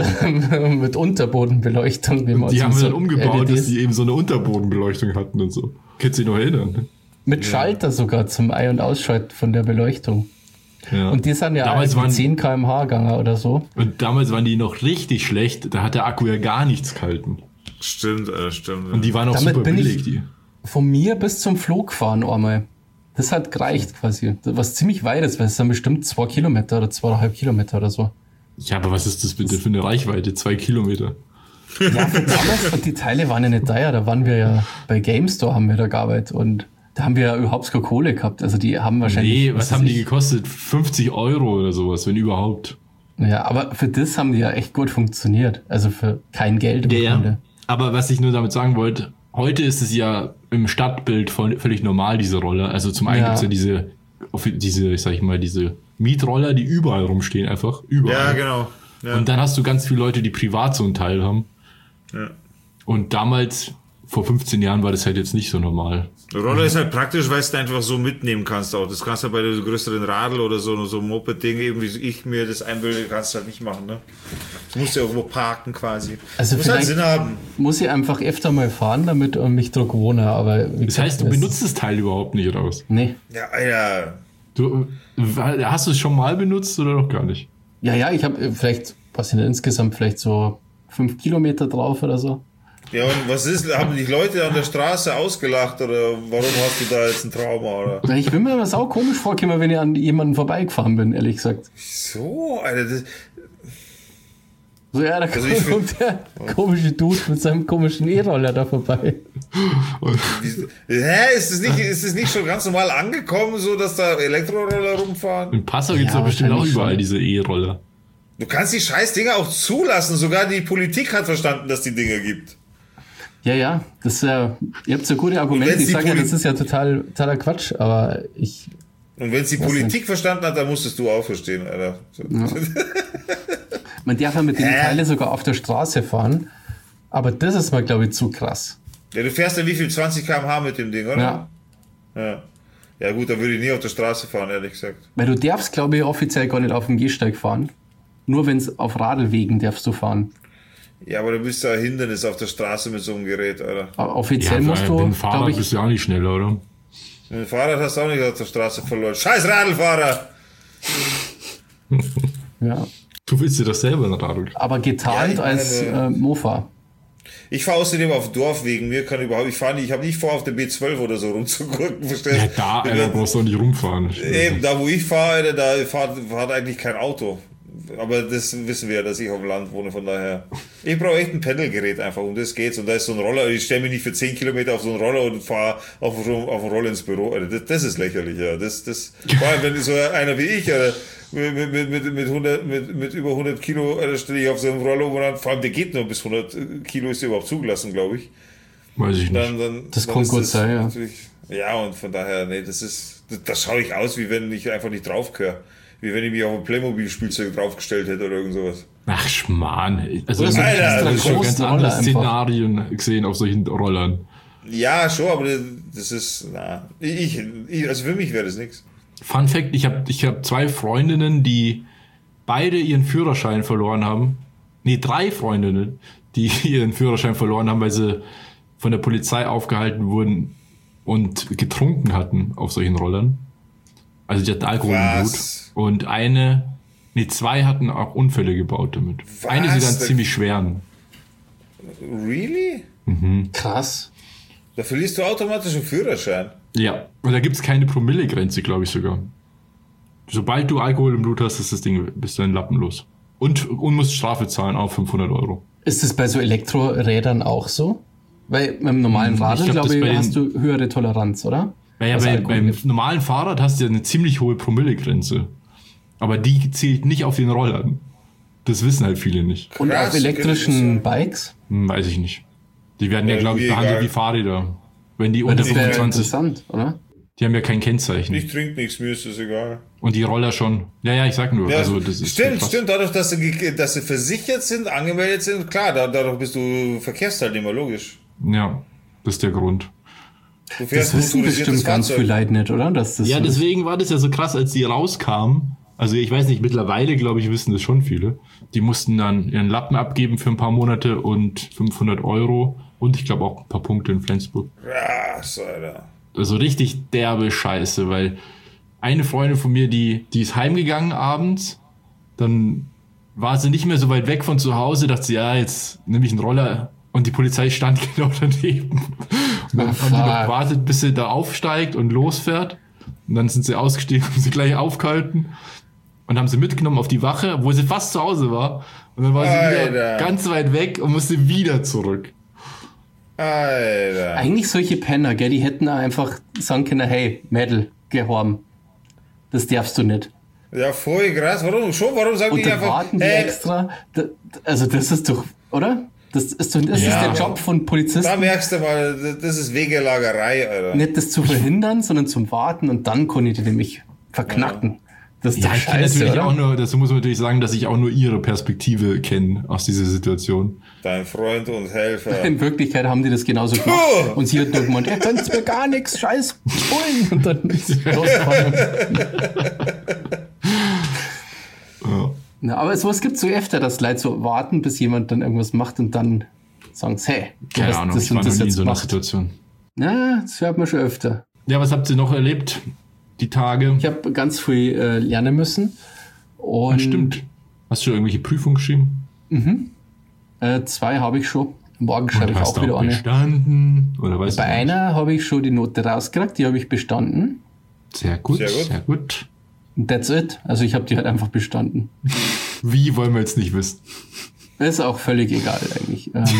mit Unterbodenbeleuchtung. Wie man Die so- haben wir so dann umgebaut, L E Ds dass die eben so eine Unterbodenbeleuchtung hatten und so. Kannst du dich noch erinnern? mit Schalter sogar zum Ein- und Ausschalten von der Beleuchtung. Ja. Und die sind ja damals mit waren, zehn Kilometer pro Stunde gegangen oder so. und damals waren die noch richtig schlecht. Da hat der Akku ja gar nichts gehalten. Stimmt, Alter, stimmt. Und die waren auch Damit super bin billig, ich- die. Von mir bis zum Flug gefahren einmal. Das hat gereicht quasi. Was ziemlich weit ist, weil es sind bestimmt zwei Kilometer oder zweieinhalb Kilometer oder so. Ja, aber was ist das bitte für eine Reichweite? Zwei Kilometer. Ja, für damals, und die Teile waren ja nicht teuer. Da waren wir ja bei GameStore, haben wir da gearbeitet und da haben wir ja überhaupt keine Kohle gehabt. Also die haben wahrscheinlich. Nee, was haben die weiß gekostet? fünfzig Euro oder sowas, wenn überhaupt. ich. Ja, aber für das haben die ja echt gut funktioniert. Also für kein Geld im Grunde. Aber was ich nur damit sagen wollte, heute ist es ja im Stadtbild voll, völlig normal, diese Roller. Also zum einen Ja. gibt's ja diese, diese, ich sag ich mal, diese Mietroller, die überall rumstehen, einfach. Überall. Ja, genau. Ja. Und dann hast du ganz viele Leute, die privat so einen Teil haben. Ja. Und damals, vor fünfzehn Jahren, war das halt jetzt nicht so normal. Der Roller ist halt praktisch, weil du es einfach so mitnehmen kannst auch. Das kannst du bei der größeren Radl oder so, so ein Moped-Ding, eben wie ich mir das einbilde, kannst du halt nicht machen, ne? Du musst ja irgendwo parken quasi. Also muss halt vielleicht- Sinn haben. Muss ich einfach öfter mal fahren, damit ich mich dran gewohne. Aber wie Das gesagt, heißt, du es- benutzt das Teil überhaupt nicht, oder was? Nee. Ja, Alter. Du, hast du es schon mal benutzt oder noch gar nicht? Ja, ja, ich habe vielleicht, was sind insgesamt vielleicht so fünf Kilometer drauf oder so. Ja, und was ist, haben die Leute an der Straße ausgelacht oder warum hast du da jetzt ein Trauma, oder? Na, Ich bin mir immer sau komisch vorgekommen, wenn ich an jemanden vorbeigefahren bin, ehrlich gesagt. So, Alter, das, So, ja, da Also ich find- kommt der komische Dude mit seinem komischen E-Roller da vorbei. hä, ist es nicht, ist es nicht schon ganz normal angekommen, so, dass da Elektroroller rumfahren? In Passau gibt's Ja, doch bestimmt auch wahrscheinlich überall schon. diese E-Roller. Du kannst die scheiß Dinger auch zulassen, sogar die Politik hat verstanden, dass die Dinger gibt. Ja, ja, das ist ja, ihr habt so gute Argumente. wenn's Ich die sage ja, Poli- das ist ja total, totaler Quatsch, aber ich, Und wenn es die Politik verstanden hat, dann musstest du auch verstehen, Alter. So. man darf ja mit den Hä? Teilen sogar auf der Straße fahren, aber das ist mal, glaube ich, zu krass. Ja, du fährst ja wie viel? zwanzig Kilometer pro Stunde mit dem Ding, oder? Ja, Ja, ja gut, dann würde ich nie auf der Straße fahren, ehrlich gesagt. weil du darfst, glaube ich, offiziell gar nicht auf dem Gehsteig fahren. Nur wenn es auf Radlwegen darfst du fahren. Ja, aber du bist ja ein Hindernis auf der Straße mit so einem Gerät, Alter. Aber offiziell Ja, musst weil du, mit dem glaube Fahrrad ich, bist du ja auch nicht schneller, oder? Ein Fahrrad hast du auch nicht auf der Straße verloren. Scheiß Radlfahrer! Ja. Du willst dir das selber ein Radl. Aber getarnt Ja, ich meine, als äh, Mofa. Ich fahre außerdem auf Dorfwegen. Mir kann überhaupt, ich fahre nicht, ich habe nicht vor, auf der B zwölf oder so rumzugucken. Verstehst? Ja, da, Alter, brauchst du auch nicht rumfahren. Eben, da wo ich fahre, Alter, da fahrt, fahrt eigentlich kein Auto. Aber das wissen wir ja, dass ich auf dem Land wohne, von daher. Ich brauche echt ein Pendelgerät einfach, um das geht's. Und da ist so ein Roller, ich stelle mich nicht für zehn Kilometer auf so einen Roller und fahre auf, auf einen Roller ins Büro. Alter, das, das ist lächerlich, ja. Das, das, vor allem, wenn so einer wie ich, Alter, mit, mit, mit, mit, hundert, mit, mit über hundert Kilo, Alter, stelle ich auf so einem Roller um und vor allem, der geht nur bis hundert Kilo, ist der überhaupt zugelassen, glaube ich. Weiß ich nicht. Dann, dann, Das dann kann ist gut sein, ja. Ja, und von daher, nee, das ist, das, das schaue ich aus, wie wenn ich einfach nicht draufgehöre. Wie wenn ich mich auf ein Playmobil-Spielzeug draufgestellt hätte oder irgend sowas. Ach, Schmarrn. Also, Oder ich so habe Alter, schon ganz großen andere Roller einfach. Szenarien gesehen auf solchen Rollern. Ja, schon, aber das ist, na, ich, ich also für mich wäre das nichts. Fun Fact, ich habe ich hab zwei Freundinnen, die beide ihren Führerschein verloren haben. Nee, drei Freundinnen, die ihren Führerschein verloren haben, weil sie von der Polizei aufgehalten wurden und getrunken hatten auf solchen Rollern. Also die hatten Alkohol im Blut. Was? Und eine, nee, zwei hatten auch Unfälle gebaut damit. Was? Eine sogar einen Da- ziemlich schweren. Really? Krass. Da verlierst du automatisch einen Führerschein. Ja, und da gibt's keine Promillegrenze, glaube ich sogar. Sobald du Alkohol im Blut hast, ist das Ding, bist du ein Lappen los. Und, und musst Strafe zahlen, auch fünfhundert Euro. Ist das bei so Elektrorädern auch so? Weil mit dem normalen Ich Radl, glaub, glaube das ich, bei den- hast du höhere Toleranz, oder? Naja, Was bei, Alkohol beim gibt. normalen Fahrrad hast du ja eine ziemlich hohe Promillegrenze. Aber die zählt nicht auf den Rollern. Das wissen halt viele nicht. Und Krass, auf elektrischen interessant. Bikes? Hm, weiß ich nicht. Die werden ja, Ja, glaube ich, mir behandelt egal. wie Fahrräder. Wenn die Weil unter das wäre fünfundzwanzig, interessant, oder? die haben ja kein Kennzeichen. Ich trinke nichts, mir ist das egal. Und die Roller schon. Ja, ja, ich sag nur. Ja, also, das ist stimmt, krass. stimmt, dadurch, dass sie, ge- dass sie versichert sind, angemeldet sind, klar, da- dadurch bist du Verkehrsteilnehmer, logisch. Ja, das ist der Grund. Du Das fährst ein wissen motorisiertes bestimmt ganz Fahrzeug. viele Leute nicht, oder? Dass das Ja, so ist. deswegen war das ja so krass, als die rauskamen. Also ich weiß nicht, mittlerweile, glaube ich, wissen das schon viele. Die mussten dann ihren Lappen abgeben für ein paar Monate und fünfhundert Euro. Und ich glaube auch ein paar Punkte in Flensburg. Krass, Alter. Also richtig derbe Scheiße, weil eine Freundin von mir, die, die ist heimgegangen abends, dann war sie nicht mehr so weit weg von zu Hause, dachte sie, ja, jetzt nehme ich einen Roller und die Polizei stand genau daneben. Und dann Oh, haben die noch fuck. gewartet, bis sie da aufsteigt und losfährt. Und dann sind sie ausgestiegen, haben sie gleich aufgehalten und haben sie mitgenommen auf die Wache, wo sie fast zu Hause war. Und dann war sie wieder Alter. ganz weit weg und musste wieder zurück. Alter. Eigentlich solche Penner, gell, die hätten einfach sagen können, hey, Mädel, gehorm. Das darfst du nicht. Ja, voll krass. Warum schon? Warum sagen Und die dann einfach, warten die äh, extra. Da, also das ist doch, oder? Das ist doch, das Ja. ist der Job von da Polizisten. merkst du mal, das ist Wegelagerei, Alter. Nicht das zu verhindern, sondern zum Warten und dann kann ich die nämlich verknacken. Das ist Ja, doch ich kenne scheiße, natürlich oder? auch nur, dazu muss man natürlich sagen, dass ich auch nur ihre Perspektive kenne aus dieser Situation. Dein Freund und Helfer. In Wirklichkeit haben die das genauso gemacht. Puh. Und sie hat nur gemeint, ihr könnt's mir gar nichts, scheiß Bullen. Und dann ist sie losgefahren. Ja. Na, aber sowas gibt's so öfter, dass Leute so warten, bis jemand dann irgendwas macht und dann sagen sie, hey, du Keine hast Ahnung, das ich und war noch das nie in jetzt so einer gemacht. Situation. Ja, das hört man schon öfter. Ja, was habt ihr noch erlebt? Die Tage? Ich habe ganz viel äh, lernen müssen. Und Ah, stimmt. Hast du irgendwelche Prüfungen geschrieben? Äh, zwei habe ich schon. Morgen schreibe ich hast auch du wieder auch eine. bestanden? Oder weißt Bei du nicht? einer habe ich schon die Note rausgekriegt, die habe ich bestanden. Sehr gut, Sehr gut. sehr gut. Und that's it. Also ich habe die halt einfach bestanden. Wie wollen wir jetzt nicht wissen? Ist auch völlig egal eigentlich. Ähm,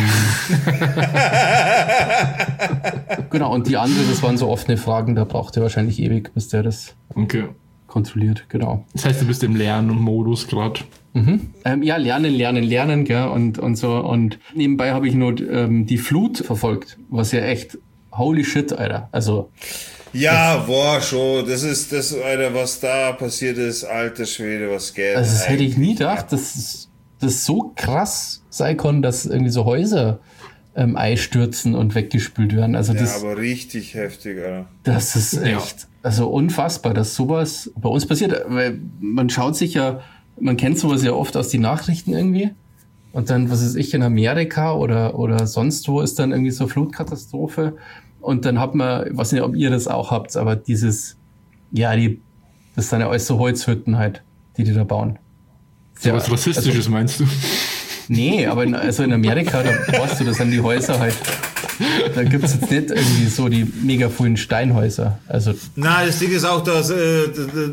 genau, und die andere, das waren so offene Fragen, da braucht ihr wahrscheinlich ewig, bis der das Okay. kontrolliert. Genau. Das heißt, du bist im Lernmodus gerade. Ähm, ja, lernen, lernen, lernen, gell, und, und so. Und nebenbei habe ich nur ähm, die Flut verfolgt, was ja echt holy shit, Alter. Also, Ja, boah, schon. Das ist das, Alter, was da passiert ist. Alter Schwede, was geht. also das hätte ich nie gedacht, dass das so krass sein kann, dass irgendwie so Häuser ähm, einstürzen und weggespült werden. Also Ja, das, aber richtig heftig, Alter. das ist Ja. echt, also unfassbar, dass sowas bei uns passiert. Weil man schaut sich ja, man kennt sowas ja oft aus den Nachrichten irgendwie. Und dann, was weiß ich, in Amerika oder, oder sonst wo ist dann irgendwie so Flutkatastrophe. Und dann hat man, ich weiß nicht, ob ihr das auch habt, aber dieses, ja, die, das sind ja alles so Holzhütten halt, die die da bauen. So was Rassistisches also, meinst du? Nee, aber in, also in Amerika, da weißt du, das sind die Häuser halt, da gibt es jetzt nicht irgendwie so die mega vielen Steinhäuser. Also Na, das Ding ist auch, dass, äh,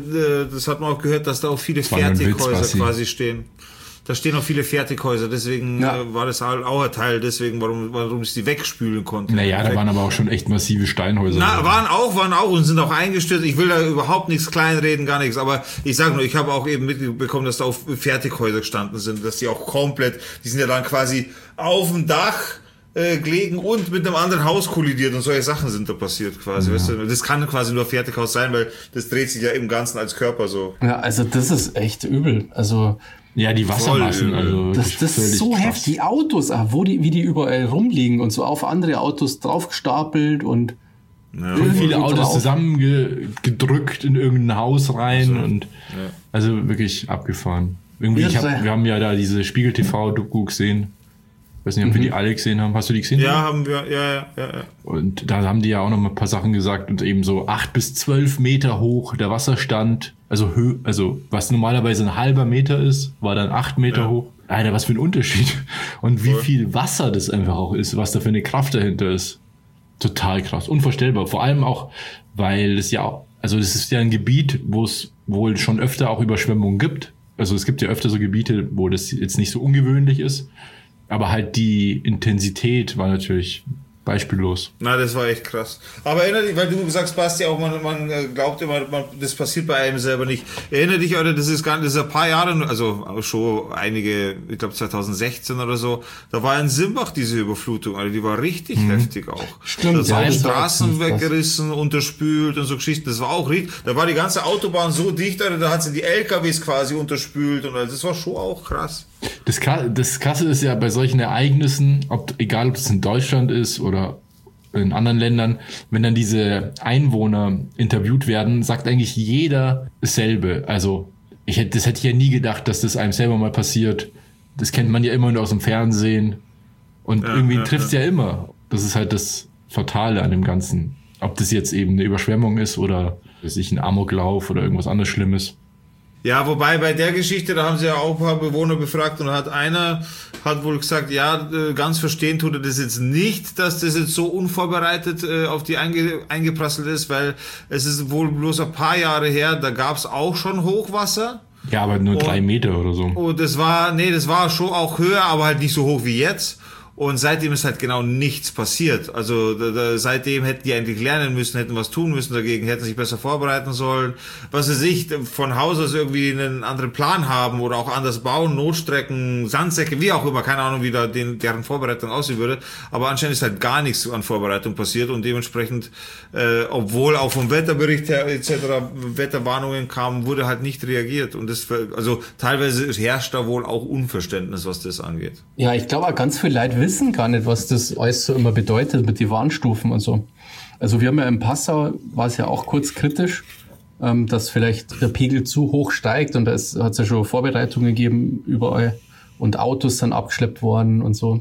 das hat man auch gehört, dass da auch viele Fertighäuser Witz, quasi stehen. Da stehen auch viele Fertighäuser, deswegen ja. äh, war das halt auch ein Teil, deswegen, warum, warum ich die wegspülen konnte. Naja, da waren aber auch schon echt massive Steinhäuser. Na, waren auch, waren auch und sind auch eingestürzt. Ich will da überhaupt nichts kleinreden, gar nichts, aber ich sage nur, ich habe auch eben mitbekommen, dass da auch Fertighäuser gestanden sind, dass die auch komplett, die sind ja dann quasi auf dem Dach äh, gelegen und mit einem anderen Haus kollidiert und solche Sachen sind da passiert quasi, ja. Weißt du? Das kann quasi nur Fertighaus sein, weil das dreht sich ja im Ganzen als Körper so. Ja, also das ist echt übel, also ja, die Wassermassen, also das, das ist so krass. Heftig. Die Autos, wo die, wie die überall rumliegen und so auf andere Autos draufgestapelt und ja. viele Autos drauf. zusammengedrückt in irgendein Haus rein also, und ja. also wirklich abgefahren. Irgendwie, ich hab, wir haben ja da diese Spiegel-T V-Doku gesehen. Ich weiß nicht, ob mhm. wir die alle gesehen haben. Hast du die gesehen? Ja, haben wir, ja, ja, ja. Und da haben die ja auch noch mal ein paar Sachen gesagt und eben so acht bis zwölf Meter hoch der Wasserstand. Also, Hö- also was normalerweise ein halber Meter ist, war dann acht Meter ja. hoch. Alter, was für ein Unterschied. Und wie Voll. viel Wasser das einfach auch ist, was da für eine Kraft dahinter ist. Total krass, unvorstellbar. Vor allem auch, weil es ja, also das ist ja ein Gebiet, wo es wohl schon öfter auch Überschwemmungen gibt. Also es gibt ja öfter so Gebiete, wo das jetzt nicht so ungewöhnlich ist. Aber halt die Intensität war natürlich beispiellos. Na, das war echt krass. Aber erinnere dich, weil du sagst, Basti, auch man, man glaubt immer, man, das passiert bei einem selber nicht. Erinnere dich, oder das ist gar das ist ein paar Jahre, also schon einige, ich glaube zwanzig sechzehn oder so, da war in Simbach diese Überflutung, also die war richtig mhm. heftig auch. Stimmt. Da sind ja, Straßen weggerissen, unterspült und so Geschichten. Das war auch richtig, da war die ganze Autobahn so dicht, also da hat sie die L K Ws quasi unterspült und also das war schon auch krass. Das, das Krasse ist ja bei solchen Ereignissen, ob, egal ob es in Deutschland ist oder in anderen Ländern, wenn dann diese Einwohner interviewt werden, sagt eigentlich jeder dasselbe. Also ich hätte, das hätte ich ja nie gedacht, dass das einem selber mal passiert. Das kennt man ja immer nur aus dem Fernsehen und ja, irgendwie ja, trifft es ja. ja immer. Das ist halt das Fatale an dem Ganzen. Ob das jetzt eben eine Überschwemmung ist oder sich ein Amoklauf oder irgendwas anderes Schlimmes. Ja, wobei bei der Geschichte, da haben sie ja auch ein paar Bewohner befragt und hat einer hat wohl gesagt, ja, ganz verstehen tut er das jetzt nicht, dass das jetzt so unvorbereitet äh, auf die einge, eingeprasselt ist, weil es ist wohl bloß ein paar Jahre her, da gab es auch schon Hochwasser. Ja, aber nur und, drei Meter oder so. Und das war, nee, das war schon auch höher, aber halt nicht so hoch wie jetzt. Und seitdem ist halt genau nichts passiert. Also da, da, seitdem hätten die eigentlich lernen müssen, hätten was tun müssen dagegen, hätten sich besser vorbereiten sollen. Was sie sich von Haus aus irgendwie einen anderen Plan haben oder auch anders bauen, Notstrecken, Sandsäcke, wie auch immer, keine Ahnung, wie da den, deren Vorbereitung aussehen würde. Aber anscheinend ist halt gar nichts an Vorbereitung passiert und dementsprechend, äh, obwohl auch vom Wetterbericht her et cetera Wetterwarnungen kamen, wurde halt nicht reagiert. Und das, also teilweise herrscht da wohl auch Unverständnis, was das angeht. Ja, ich glaube auch ganz viel Leid wissen gar nicht, was das alles so immer bedeutet mit den Warnstufen und so. Also wir haben ja in Passau, war es ja auch kurz kritisch, ähm, dass vielleicht der Pegel zu hoch steigt und da hat es ja schon Vorbereitungen gegeben überall und Autos sind abgeschleppt worden und so.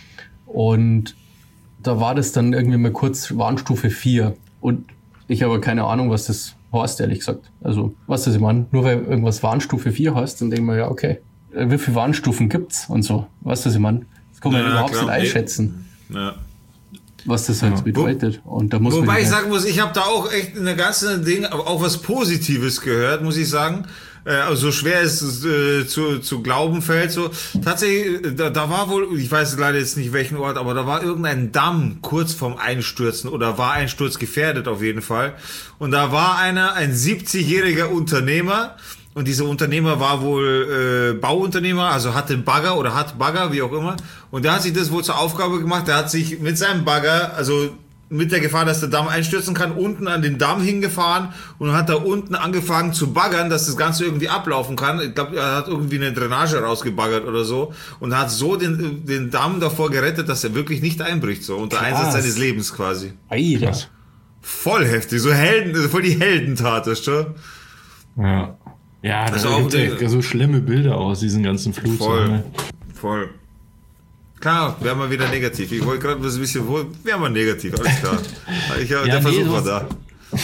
Und da war das dann irgendwie mal kurz Warnstufe vier und ich habe keine Ahnung, was das heißt, ehrlich gesagt. Also, was das ich meine, nur weil irgendwas Warnstufe vier heißt, dann denken wir, ja, okay, wie viele Warnstufen gibt's und so, weißt du, was ich meine? Kann man ja, überhaupt klar, nicht einschätzen, ja. was das halt ja. bedeutet. Und da muss Wobei man ich halt sagen muss, ich habe da auch echt eine ganze Ding, aber auch was Positives gehört, muss ich sagen. Äh, also so schwer es äh, zu, zu glauben fällt. So tatsächlich, da, da war wohl, ich weiß leider jetzt nicht welchen Ort, aber da war irgendein Damm kurz vorm Einstürzen oder war Einsturz gefährdet auf jeden Fall. Und da war einer, ein siebzigjähriger Unternehmer. Und dieser Unternehmer war wohl äh, Bauunternehmer, also hatte einen Bagger oder hat Bagger, wie auch immer. Und der hat sich das wohl zur Aufgabe gemacht, der hat sich mit seinem Bagger, also mit der Gefahr, dass der Damm einstürzen kann, unten an den Damm hingefahren und hat da unten angefangen zu baggern, dass das Ganze irgendwie ablaufen kann. Ich glaube, er hat irgendwie eine Drainage rausgebaggert oder so und hat so den, den Damm davor gerettet, dass er wirklich nicht einbricht, so unter Krass. Einsatz seines Lebens quasi. Alter. Voll heftig, so Helden, voll die Heldentat, ist schon. Ja. Ja, das also gibt ja so schlimme Bilder aus diesen ganzen Flugzeugen. Voll, voll. Klar, wären wir wieder negativ. Ich wollte gerade ein bisschen, wären wir negativ, alles klar. Ich, ja, der nee, Versuch war da.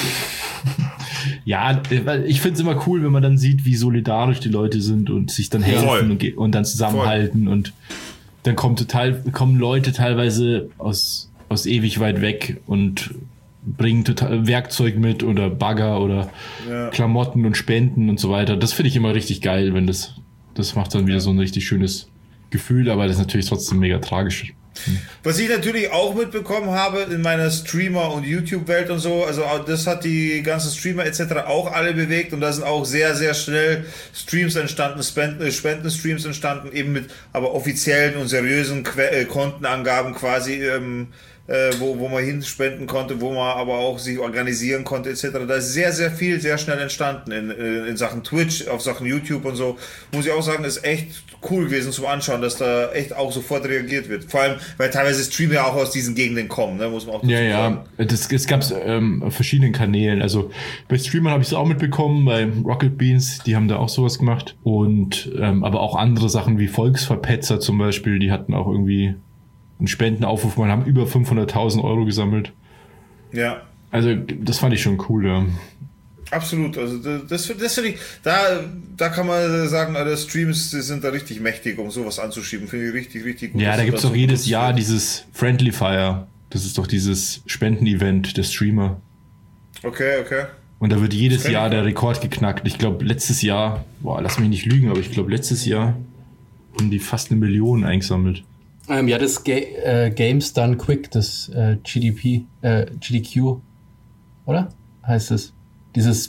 Ja, ich finde es immer cool, wenn man dann sieht, wie solidarisch die Leute sind und sich dann helfen und, und dann zusammenhalten. Voll. Und dann kommen total, kommen Leute teilweise aus, aus ewig weit weg und bringen total Werkzeug mit oder Bagger oder ja. Klamotten und Spenden und so weiter. Das finde ich immer richtig geil, wenn das, das macht dann wieder so ein richtig schönes Gefühl, aber das ist natürlich trotzdem mega tragisch. Was ich natürlich auch mitbekommen habe in meiner Streamer- und YouTube-Welt und so, also das hat die ganzen Streamer et cetera auch alle bewegt und da sind auch sehr, sehr schnell Streams entstanden, Spenden, Spendenstreams entstanden, eben mit aber offiziellen und seriösen que- äh, Kontenangaben quasi, ähm, äh, wo, wo man hinspenden konnte, wo man aber auch sich organisieren konnte et cetera. Da ist sehr, sehr viel sehr schnell entstanden in, in Sachen Twitch, auf Sachen YouTube und so. Muss ich auch sagen, ist echt cool gewesen zum Anschauen, dass da echt auch sofort reagiert wird. Vor allem, weil teilweise Streamer ja auch aus diesen Gegenden kommen, ne? Muss man auch dazu ja, sagen. Ja, das, es gab es ähm, auf verschiedenen Kanälen. Also bei Streamern habe ich es auch mitbekommen, bei Rocket Beans, die haben da auch sowas gemacht. Und ähm, aber auch andere Sachen wie Volksverpetzer zum Beispiel, die hatten auch irgendwie einen Spendenaufruf, man haben über fünfhunderttausend Euro gesammelt. Ja. Also das fand ich schon cool, ja. Absolut, also das, das finde ich, da, da kann man sagen, alle Streams die sind da richtig mächtig, um sowas anzuschieben, finde ich richtig, richtig gut. Ja, da gibt es doch jedes Jahr dieses Friendly Fire, das ist doch dieses Spendenevent der Streamer. Okay, okay. Und da wird jedes Jahr der Rekord geknackt. Ich glaube, letztes Jahr, boah, lass mich nicht lügen, aber ich glaube, letztes Jahr haben die fast eine Million eingesammelt. Ähm, ja, das Ga- äh, Games Done Quick, das äh, G D P, äh, G D Q, oder? Heißt es. Dieses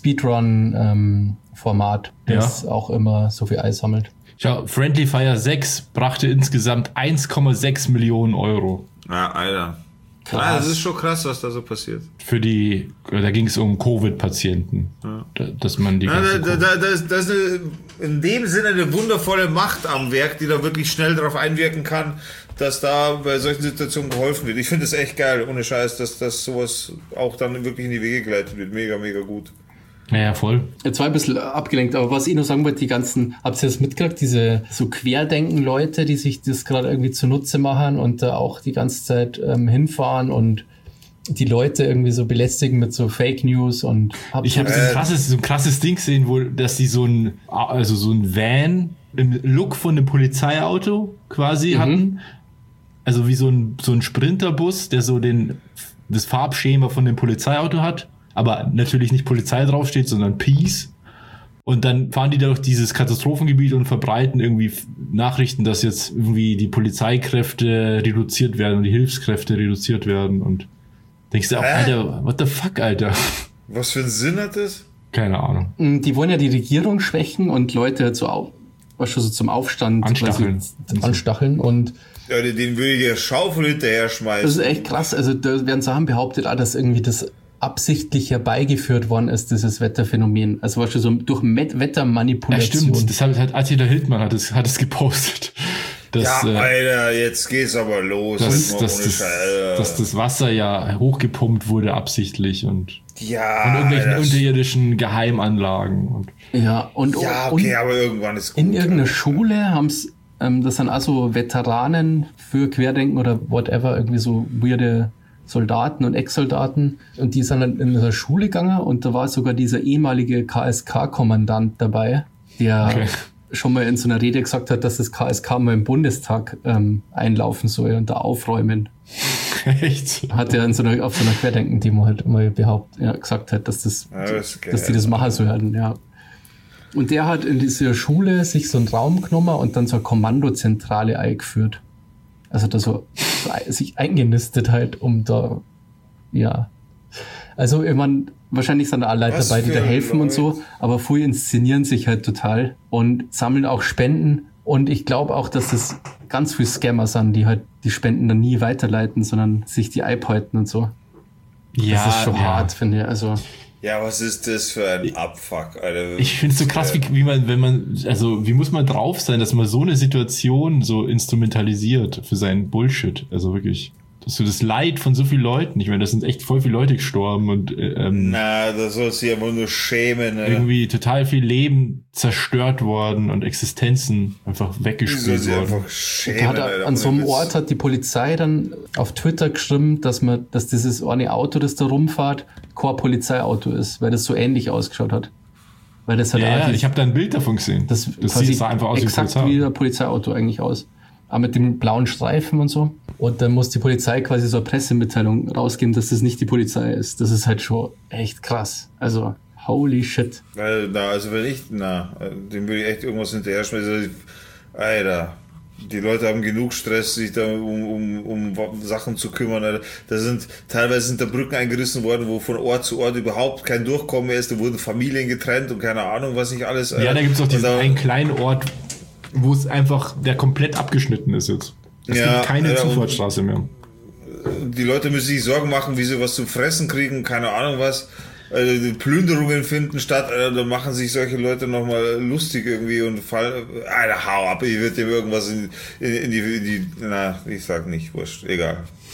Speedrun-Format, ähm, das ja. auch immer so viel Eis sammelt. Schau, Friendly Fire sechs brachte insgesamt eins Komma sechs Millionen Euro. Ja, Alter. Krass. Ja, das ist schon krass, was da so passiert. Für die, da ging es um Covid-Patienten. Ja. Da, dass man die ja, ganze da, da, da ist, da ist eine, in dem Sinne eine wundervolle Macht am Werk, die da wirklich schnell darauf einwirken kann, dass da bei solchen Situationen geholfen wird. Ich finde es echt geil, ohne Scheiß, dass, dass sowas auch dann wirklich in die Wege geleitet wird. Mega, mega gut. Ja, ja, voll. Jetzt war ein bisschen abgelenkt, aber was ich noch sagen wollte, die ganzen, habt ihr das mitgekriegt, diese so Querdenken-Leute, die sich das gerade irgendwie zunutze machen und da auch die ganze Zeit ähm, hinfahren und die Leute irgendwie so belästigen mit so Fake News und hab ich habe so ein krasses, so ein krasses Ding gesehen, wo dass die so ein also so ein Van im Look von einem Polizeiauto quasi mhm. hatten, also wie so ein so ein Sprinterbus, der so den das Farbschema von dem Polizeiauto hat, aber natürlich nicht Polizei draufsteht, sondern Peace. Und dann fahren die da durch dieses Katastrophengebiet und verbreiten irgendwie Nachrichten, dass jetzt irgendwie die Polizeikräfte reduziert werden und die Hilfskräfte reduziert werden und denkst du auch, äh? Alter, what the fuck, Alter? Was für einen Sinn hat das? Keine Ahnung. Die wollen ja die Regierung schwächen und Leute zu auf, was schon so zum Aufstand anstacheln. anstacheln und ja, den würde ich der Schaufel hinterher schmeißen. Das ist echt krass. Also da werden Sachen behauptet, ah, dass irgendwie das absichtlich herbeigeführt worden ist, dieses Wetterphänomen. Also war schon so durch Met- Wettermanipulation. Ja, stimmt. Das hat, hat Attila Hildmann hat es, hat es gepostet. Das, ja, äh, Alter, jetzt geht's aber los. Dass, dass, das, dass das Wasser ja hochgepumpt wurde absichtlich und ja, von irgendwelchen Alter. unterirdischen Geheimanlagen. Und ja, und, ja, okay, und aber irgendwann ist gut. In irgendeiner Alter. Schule haben's, ähm, das sind also Veteranen für Querdenken oder whatever, irgendwie so weirde Soldaten und Ex-Soldaten und die sind dann in der Schule gegangen und da war sogar dieser ehemalige K S K-Kommandant dabei, der okay. schon mal in so einer Rede gesagt hat, dass das K S K mal im Bundestag ähm, einlaufen soll und da aufräumen. Echt? Hat er in so einer, auf so einer Querdenken-Demo halt mal behauptet, ja, gesagt hat, dass das, ja, das dass die das machen sollen, ja. Und der hat in dieser Schule sich so einen Raum genommen und dann so eine Kommandozentrale eingeführt. Also da so sich eingenistet halt, um da, ja. Also ich meine, wahrscheinlich sind da alle Leute dabei, die da helfen Leute. Und so, aber viele inszenieren sich halt total und sammeln auch Spenden. Und ich glaube auch, dass das ganz viele Scammer sind, die halt die Spenden dann nie weiterleiten, sondern sich die einhalten und so. Ja, das ist schon ja. hart, finde ich. Also ja, was ist das für ein Abfuck, Alter? Ich finde es so krass, wie, wie man, wenn man, also wie muss man drauf sein, dass man so eine Situation so instrumentalisiert für seinen Bullshit. Also wirklich. so das Leid von so vielen Leuten. Ich meine, das sind echt voll viele Leute gestorben und ähm, na, da soll sich einfach nur schämen. Alter. Irgendwie total viel Leben zerstört worden und Existenzen einfach weggespült worden. Einfach schämen, Da hat er, Alter, an so einem Witz. Ort hat die Polizei dann auf Twitter geschrieben, dass man, dass dieses eine Auto, das da rumfährt, kein Polizeiauto ist, weil das so ähnlich ausgeschaut hat. Weil das hat Ja, ja, auch- ich habe da ein Bild davon gesehen. das, das quasi sieht sah einfach aus wie exakt Polizei. wie ein Polizeiauto eigentlich aus. Aber mit dem blauen Streifen und so. Und dann muss die Polizei quasi so eine Pressemitteilung rausgeben, dass das nicht die Polizei ist. Das ist halt schon echt krass. Also, holy shit. Äh, Na, also wenn ich, na, dem würde ich echt irgendwas hinterher schmeißen. Alter, die Leute haben genug Stress, sich da um, um, um Sachen zu kümmern. Alter. Da sind, teilweise sind da Brücken eingerissen worden, wo von Ort zu Ort überhaupt kein Durchkommen mehr ist. Da wurden Familien getrennt und keine Ahnung, was nicht alles. Ja, da gibt es auch diesen Und da- einen kleinen Ort, wo es einfach, der komplett abgeschnitten ist jetzt. Es Ja, gibt keine ja, und- Zufahrtsstraße mehr. Die Leute müssen sich Sorgen machen, wie sie was zu fressen kriegen, keine Ahnung was. Also die Plünderungen finden statt, Alter, da machen sich solche Leute nochmal lustig irgendwie und fallen. Alter, hau ab, ich würde dem irgendwas in, in, in, die, in die. Na, ich sag nicht, wurscht, egal.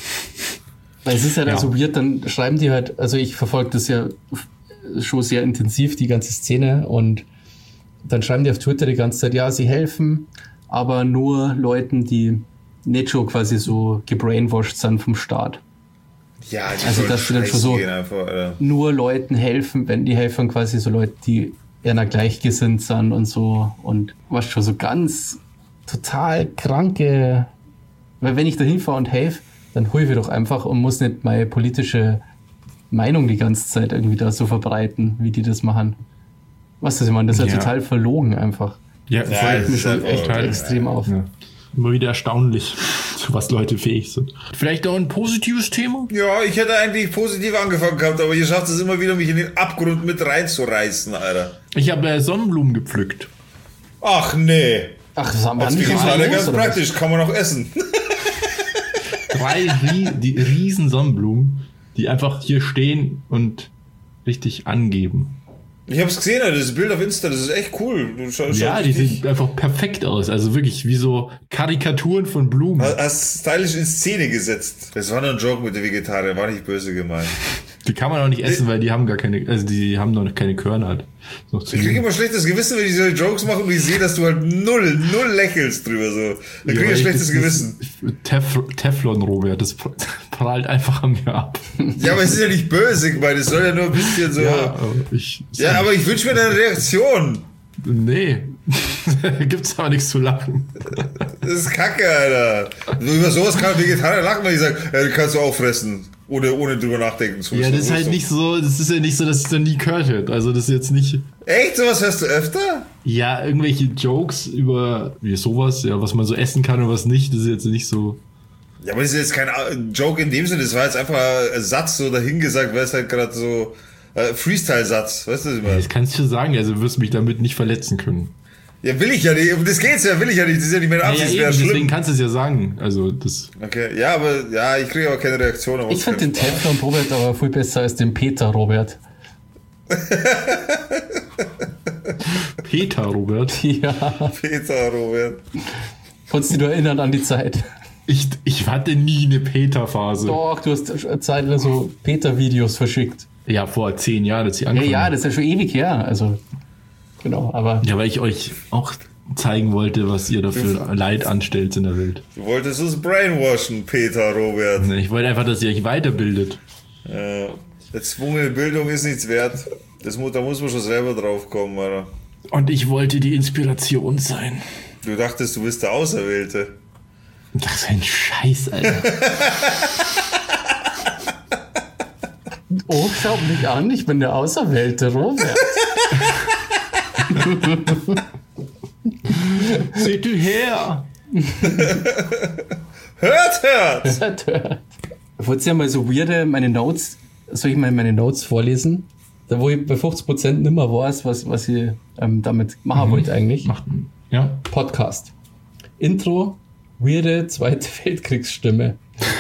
Weil es ist halt Ja. also weird, dann schreiben die halt, also ich verfolge das ja schon sehr intensiv, die ganze Szene, und dann schreiben die auf Twitter die ganze Zeit, ja, sie helfen, aber nur Leuten, die nicht schon quasi so gebrainwashed sind vom Staat. Ja, die Also, sollen dass du dann schon scheißen so- gehen einfach, Alter. Nur Leuten helfen, wenn die helfen quasi so Leute, die eher gleichgesinnt sind und so, und was schon so ganz total kranke, weil wenn ich da hinfahre und helfe, dann helfe ich doch einfach und muss nicht meine politische Meinung die ganze Zeit irgendwie da so verbreiten, wie die das machen. Was das ich meine, das ist ja Ja. total verlogen einfach. Ja, Ja, voll. das Mir ist schon einfach- echt ja. extrem auf. Ja. Immer wieder erstaunlich, zu was Leute fähig sind. Vielleicht auch ein positives Thema? Ja, ich hätte eigentlich positiv angefangen gehabt, aber ihr schafft es immer wieder, mich in den Abgrund mit reinzureißen, Alter. Ich habe äh, Sonnenblumen gepflückt. Ach nee. Ach, das haben wir Das nicht ist schon alle los, ganz oder was? praktisch, kann man auch essen. Drei Rie die riesen Sonnenblumen, die einfach hier stehen und richtig angeben. Ich hab's gesehen, Alter, das Bild auf Insta, das ist echt cool. Du schau, schau Ja, die richtig- sehen einfach perfekt aus. Also wirklich wie so Karikaturen von Blumen. Hast stylisch in Szene gesetzt. Das war nur ein Joke mit den Vegetariern, war nicht böse gemeint. Die kann man auch nicht essen, weil die haben gar keine, also die haben noch keine Körner halt. Noch zu Ich krieg immer schlechtes Gewissen, wenn ich solche Jokes mache und ich sehe, dass du halt null, null lächelst drüber so. Dann krieg ich ein schlechtes Gewissen. Tef Teflon, Robert, das prallt einfach an mir ab. Ja, aber es ist ja nicht böse gemeint, es soll ja nur ein bisschen so. Ja, Ja, aber ich. aber ich wünsche mir deine Reaktion. Nee. Gibt's aber nichts zu lachen. Das ist Kacke, Alter. Über sowas kann ein Vegetarier lachen, wenn ich sage, ja, du kannst du auch fressen, ohne, ohne drüber nachdenken zu müssen. Ja, das ist halt nicht so, das ist ja nicht so, dass ich das nie gehört hätte. Also das ist jetzt nicht. Echt? Sowas hörst du öfter? Ja, irgendwelche Jokes über wie sowas, ja, was man so essen kann und was nicht, das ist jetzt nicht so. Ja, aber das ist jetzt kein Joke in dem Sinne, das war jetzt einfach ein Satz so dahingesagt, weil es halt gerade so äh, Freestyle-Satz, weißt du, was ich meine? Das kannst du sagen, also du wirst mich damit nicht verletzen können. Ja, will ich ja nicht, um das geht's ja, will ich ja nicht, das ist ja nicht meine Ja, ja, Absicht, das eben, wäre deswegen schlimm. kannst du es ja sagen. Also das. Okay, ja, aber ja, ich kriege aber keine Reaktion. Aber Ich finde den Teflon Robert aber viel besser als den Peter Robert. Peter, Robert. Ja, Peter, Robert. konntest du dich nur erinnern an die Zeit? Ich, ich hatte nie eine Peter-Phase. Doch, du hast eine Zeit lang so Peter-Videos verschickt. Ja, vor zehn Jahren, als ich Ja, angefangen ja, habe. das ist ja schon ewig her. Also, genau, aber Ja, weil ich euch auch zeigen wollte, was ihr dafür Leid anstellt in der Welt. Du wolltest uns brainwashen, Peter, Robert. Ich wollte einfach, dass ihr euch weiterbildet. Äh, erzwungene Bildung ist nichts wert. Das, mu- da muss man schon selber drauf kommen, Alter. Und ich wollte die Inspiration sein. Du dachtest, du bist der Auserwählte. Das ist ein Scheiß, Alter. oh, schau mich an, ich bin der auserwählte Robert. Seht ihr her! Hört, hört! Hört, hört. Ich wollte ja mal so weirde, meine Notes, soll ich mal meine Notes vorlesen? Da wo ich bei fünfzig Prozent nimmer weiß, was, was ich ähm, damit machen wollte eigentlich. Macht, ja. Podcast. Intro, weirde Zweite Weltkriegsstimme.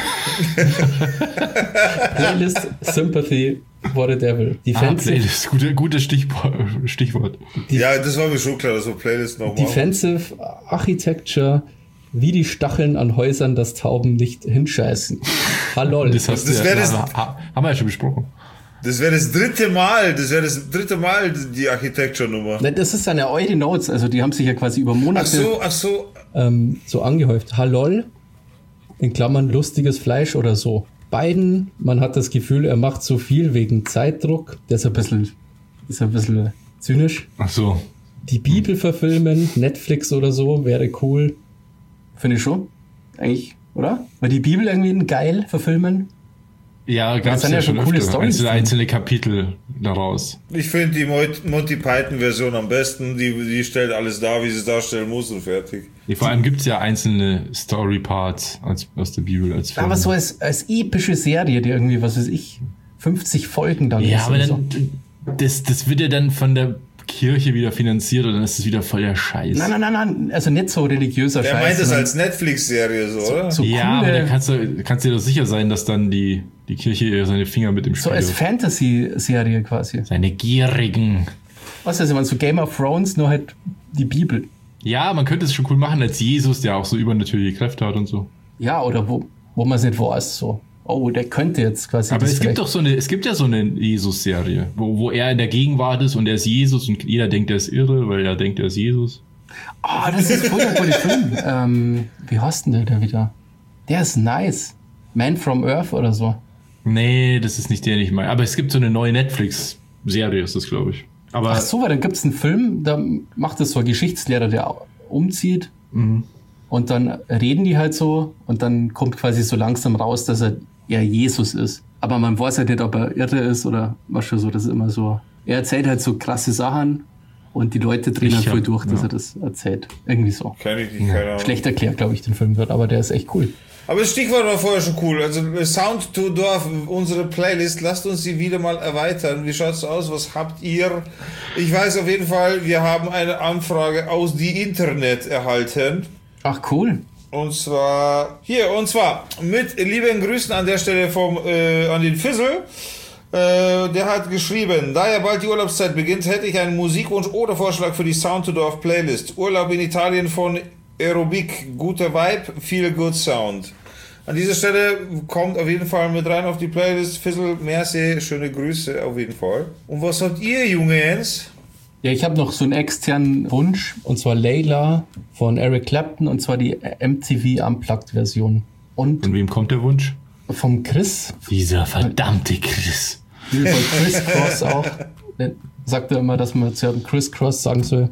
Playlist, Sympathy for the Devil. Ah, Defensive, Playlist. Gute, gutes Stichwort. Stichwort. Ja, das war mir schon klar, dass wir Playlist noch machen. Defensive Architecture, wie die Stacheln an Häusern, dass Tauben nicht hinscheißen. Hallo. Das, hast Das du wär ja, das- ha- haben wir ja schon besprochen. Das wäre das dritte Mal, das wäre das dritte Mal die Architecture-Nummer. Nein, das ist eine eure Notes, also die haben sich ja quasi über Ach Monate so, ach so. ähm, so angehäuft. Hallol, in Klammern lustiges Fleisch oder so. Biden, man hat das Gefühl, er macht so viel wegen Zeitdruck. Der ist ein bisschen, ist ein bisschen zynisch. Ach so. Die Bibel verfilmen, Netflix oder so, wäre cool. Finde ich schon. Eigentlich, oder? Weil die Bibel irgendwie geil verfilmen. Ja, gab es sind ja, ja schon schon coole öfter. Storys Einzelne, drin. einzelne Kapitel daraus. Ich finde die Mo- Monty Python-Version am besten. Die, die stellt alles dar, wie sie es darstellen muss und fertig. Nee, vor allem gibt es ja einzelne Story-Parts als, aus der Bibel als Film. Aber so als, als epische Serie, die irgendwie, was weiß ich, fünfzig Folgen dann Ja, ist aber oder dann, das, das wird ja dann von der Kirche wieder finanziert und dann ist es wieder voll der Scheiß. Nein, nein, nein, nein, also nicht so religiöser Der Scheiß. meint es sondern als Netflix-Serie, so, oder? so ja, coole, aber da kannst du kannst dir doch sicher sein, dass dann die, die Kirche ihr seine Finger mit dem so Spiel als hat. Fantasy-Serie quasi. Seine gierigen. Was heißt, man so Game of Thrones, nur halt die Bibel. Ja, man könnte es schon cool machen als Jesus, der auch so übernatürliche Kräfte hat und so. Ja, oder wo, wo man es nicht weiß, so. Oh, der könnte jetzt quasi. Aber das es gibt vielleicht- doch so eine, es gibt ja so eine Jesus-Serie, wo, wo er in der Gegenwart ist und er ist Jesus und jeder denkt, er ist irre, weil er denkt, er ist Jesus. Oh, das ist voll der coole Film. Ähm, wie heißt denn der da wieder? Der ist nice. Man from Earth oder so. Nee, das ist nicht der, den ich meine. Aber es gibt so eine neue Netflix-Serie, ist das, glaube ich. Aber Ach so, weil dann gibt es einen Film, da macht es so ein Geschichtslehrer, der umzieht. Und dann reden die halt so und dann kommt quasi so langsam raus, dass er ja Jesus ist. Aber man weiß halt nicht, ob er irre ist oder was schon so. Das ist immer so. Er erzählt halt so krasse Sachen und die Leute drehen Ich halt voll hab- durch, dass ja. er das erzählt. Irgendwie so. Kenn ich nicht, keine Ahnung. Schlecht erklärt, glaube ich, den Film wird, aber der ist echt cool. Aber das Stichwort war vorher schon cool. Also Sound to Dorf, unsere Playlist, lasst uns sie wieder mal erweitern. Wie schaut's aus? Was habt ihr? Ich weiß auf jeden Fall, wir haben eine Anfrage aus die Internet erhalten. Ach, cool. Und zwar hier, und zwar mit lieben Grüßen an der Stelle vom äh, an den Fizzle. Äh, der hat geschrieben, da ja bald die Urlaubszeit beginnt, hätte ich einen Musikwunsch oder Vorschlag für die Sound to Dorf Playlist. Urlaub in Italien von Aerobic, guter Vibe, feel good Sound. An dieser Stelle kommt auf jeden Fall mit rein auf die Playlist. Fizzle, merci, schöne Grüße auf jeden Fall. Und was habt ihr, Jungens? Ja, ich habe noch so einen externen Wunsch, und zwar Layla von Eric Clapton, und zwar die M T V Unplugged-Version. Und von wem kommt der Wunsch? vom Chris, Dieser verdammte Chris. von Chris Cross auch. Der sagt er immer, dass man zu Chris Cross sagen soll.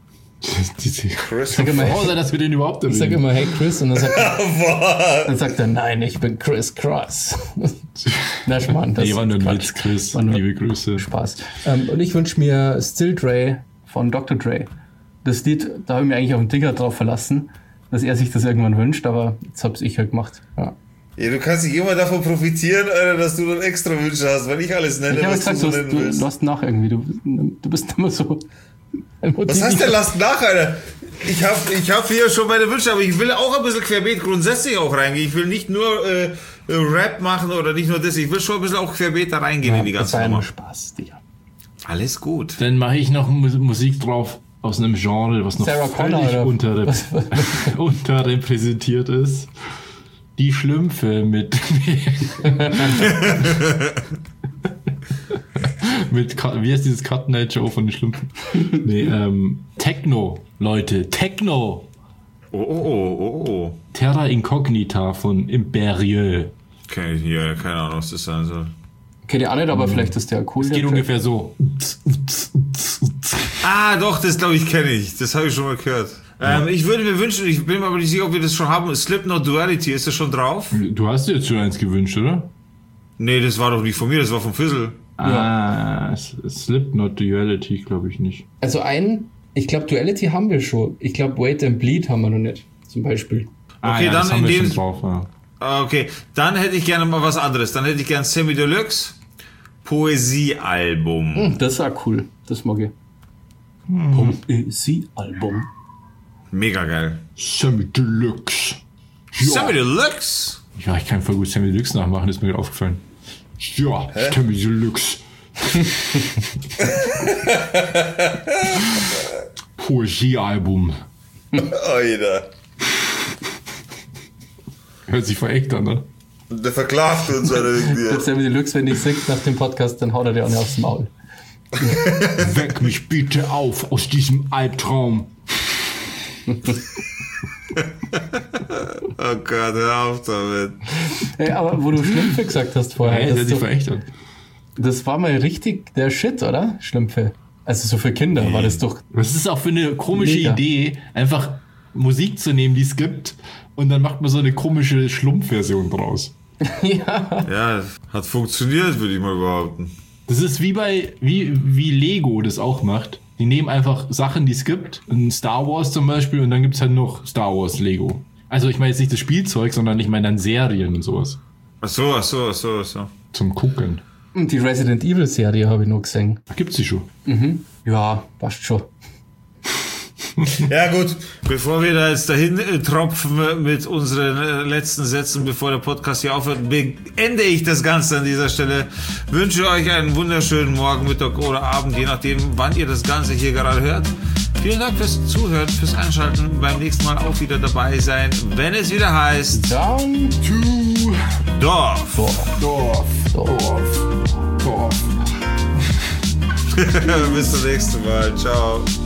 Chris. Sag immer, Außer, dass wir den überhaupt ich sag erwähnen. immer, hey Chris, und dann sagt, er, dann sagt er, nein, ich bin Chris Cross. Na, Schmarrn, das Nee, war nur ein Quatsch. Witz, Chris. War nur Liebe Grüße. Spaß. Ähm, und ich wünsche mir Still Dre von Doktor Dre. Das Lied, da habe ich mir eigentlich auf den Digger drauf verlassen, dass er sich das irgendwann wünscht, aber jetzt hab's ich halt gemacht. Ja. Ja, du kannst nicht immer davon profitieren, Alter, dass du dann extra Wünsche hast, wenn ich alles nenne, Ich habe was gesagt, du du so hast, nennen du, willst. du hast nach irgendwie. Du, du bist immer so. Was heißt denn, lasst nach, Alter? Ich hab, ich hab hier schon meine Wünsche, aber ich will auch ein bisschen querbeet grundsätzlich auch reingehen. Ich will nicht nur äh, Rap machen oder nicht nur das, ich will schon ein bisschen auch querbeet da reingehen in die Das ganze war ja nur Nummer. Spaß, Digga. Alles gut. Dann mache ich noch Mu- Musik drauf aus einem Genre, was noch Sarah Connor völlig oder unterre was- was- unterrepräsentiert ist. Die Schlümpfe mit mit Cut- wie heißt dieses Cut Night Show von den Schlümpfen? Nee, ähm, Techno, Leute, Techno. Oh, oh, oh, oh, oh. Terra Incognita von Imperieux. Kenn ich hier, keine Ahnung, was das sein soll. Kennt ihr auch nicht, aber vielleicht ist der cool. Es der geht Track. ungefähr so. Ah, doch, das glaube ich kenne ich. Das habe ich schon mal gehört. Ähm, ich würde mir wünschen, ich bin mir aber nicht sicher, ob wir das schon haben. Slipknot Duality, ist das schon drauf? Du hast dir jetzt schon eins gewünscht, oder? Nee, das war doch nicht von mir, das war von Fizzle. Ah, S- Slipknot Duality, glaube ich nicht. Also ein, ich glaube Duality haben wir schon. Ich glaube Wait and Bleed haben wir noch nicht, zum Beispiel. Ah, Okay, ja, dann das haben in wir dem- schon drauf. Ja. Ah, okay, dann hätte ich gerne mal was anderes. Dann hätte ich gerne Semi Deluxe Poesiealbum. Hm, das ist auch cool. Das mag ich. Poesie-Album. Mega geil. Sammy Deluxe. Semi Deluxe? Ja, ich kann voll gut Sammy Deluxe nachmachen, ist mir gerade aufgefallen. Ja, Sammy Deluxe. Poesiealbum. Alter. Hört sich voll echt an, ne? Der verklagt uns oder irgendwie. Jetzt haben wir die Lux, wenn ich singt nach dem Podcast, dann haut er dir auch nicht aufs Maul. Weck mich bitte auf aus diesem Albtraum. Oh Gott, hör auf damit. Hey, aber wo du Schlümpfe gesagt hast vorher, Hey, das, hört sich so, voll echt an. das war mal richtig der Shit, oder? Schlümpfe. Also so für Kinder war das doch... Was ist auch für eine komische Mega. Idee, einfach Musik zu nehmen, die es gibt, und dann macht man so eine komische Schlumpfversion draus. Ja. Ja, hat funktioniert, würde ich mal behaupten. Das ist wie bei, wie, wie Lego das auch macht. Die nehmen einfach Sachen, die es gibt, in Star Wars zum Beispiel, und dann gibt es halt noch Star Wars Lego. Also ich meine jetzt nicht das Spielzeug, sondern ich meine dann Serien und sowas. Ach so, ach so, ach so, ach so. Zum Gucken. Und die Resident Evil Serie habe ich noch gesehen. Da gibt's die schon. Mhm. Ja, passt schon. Ja gut, bevor wir da jetzt dahin äh, tropfen mit unseren äh, letzten Sätzen, bevor der Podcast hier aufhört, beende ich das Ganze an dieser Stelle. Wünsche euch einen wunderschönen Morgen, Mittag oder Abend, je nachdem, wann ihr das Ganze hier gerade hört. Vielen Dank fürs Zuhören, fürs Einschalten. Beim nächsten Mal auch wieder dabei sein, wenn es wieder heißt Down To Dorf. Dorf. Dorf. Dorf. Dorf. Bis zum nächsten Mal. Ciao.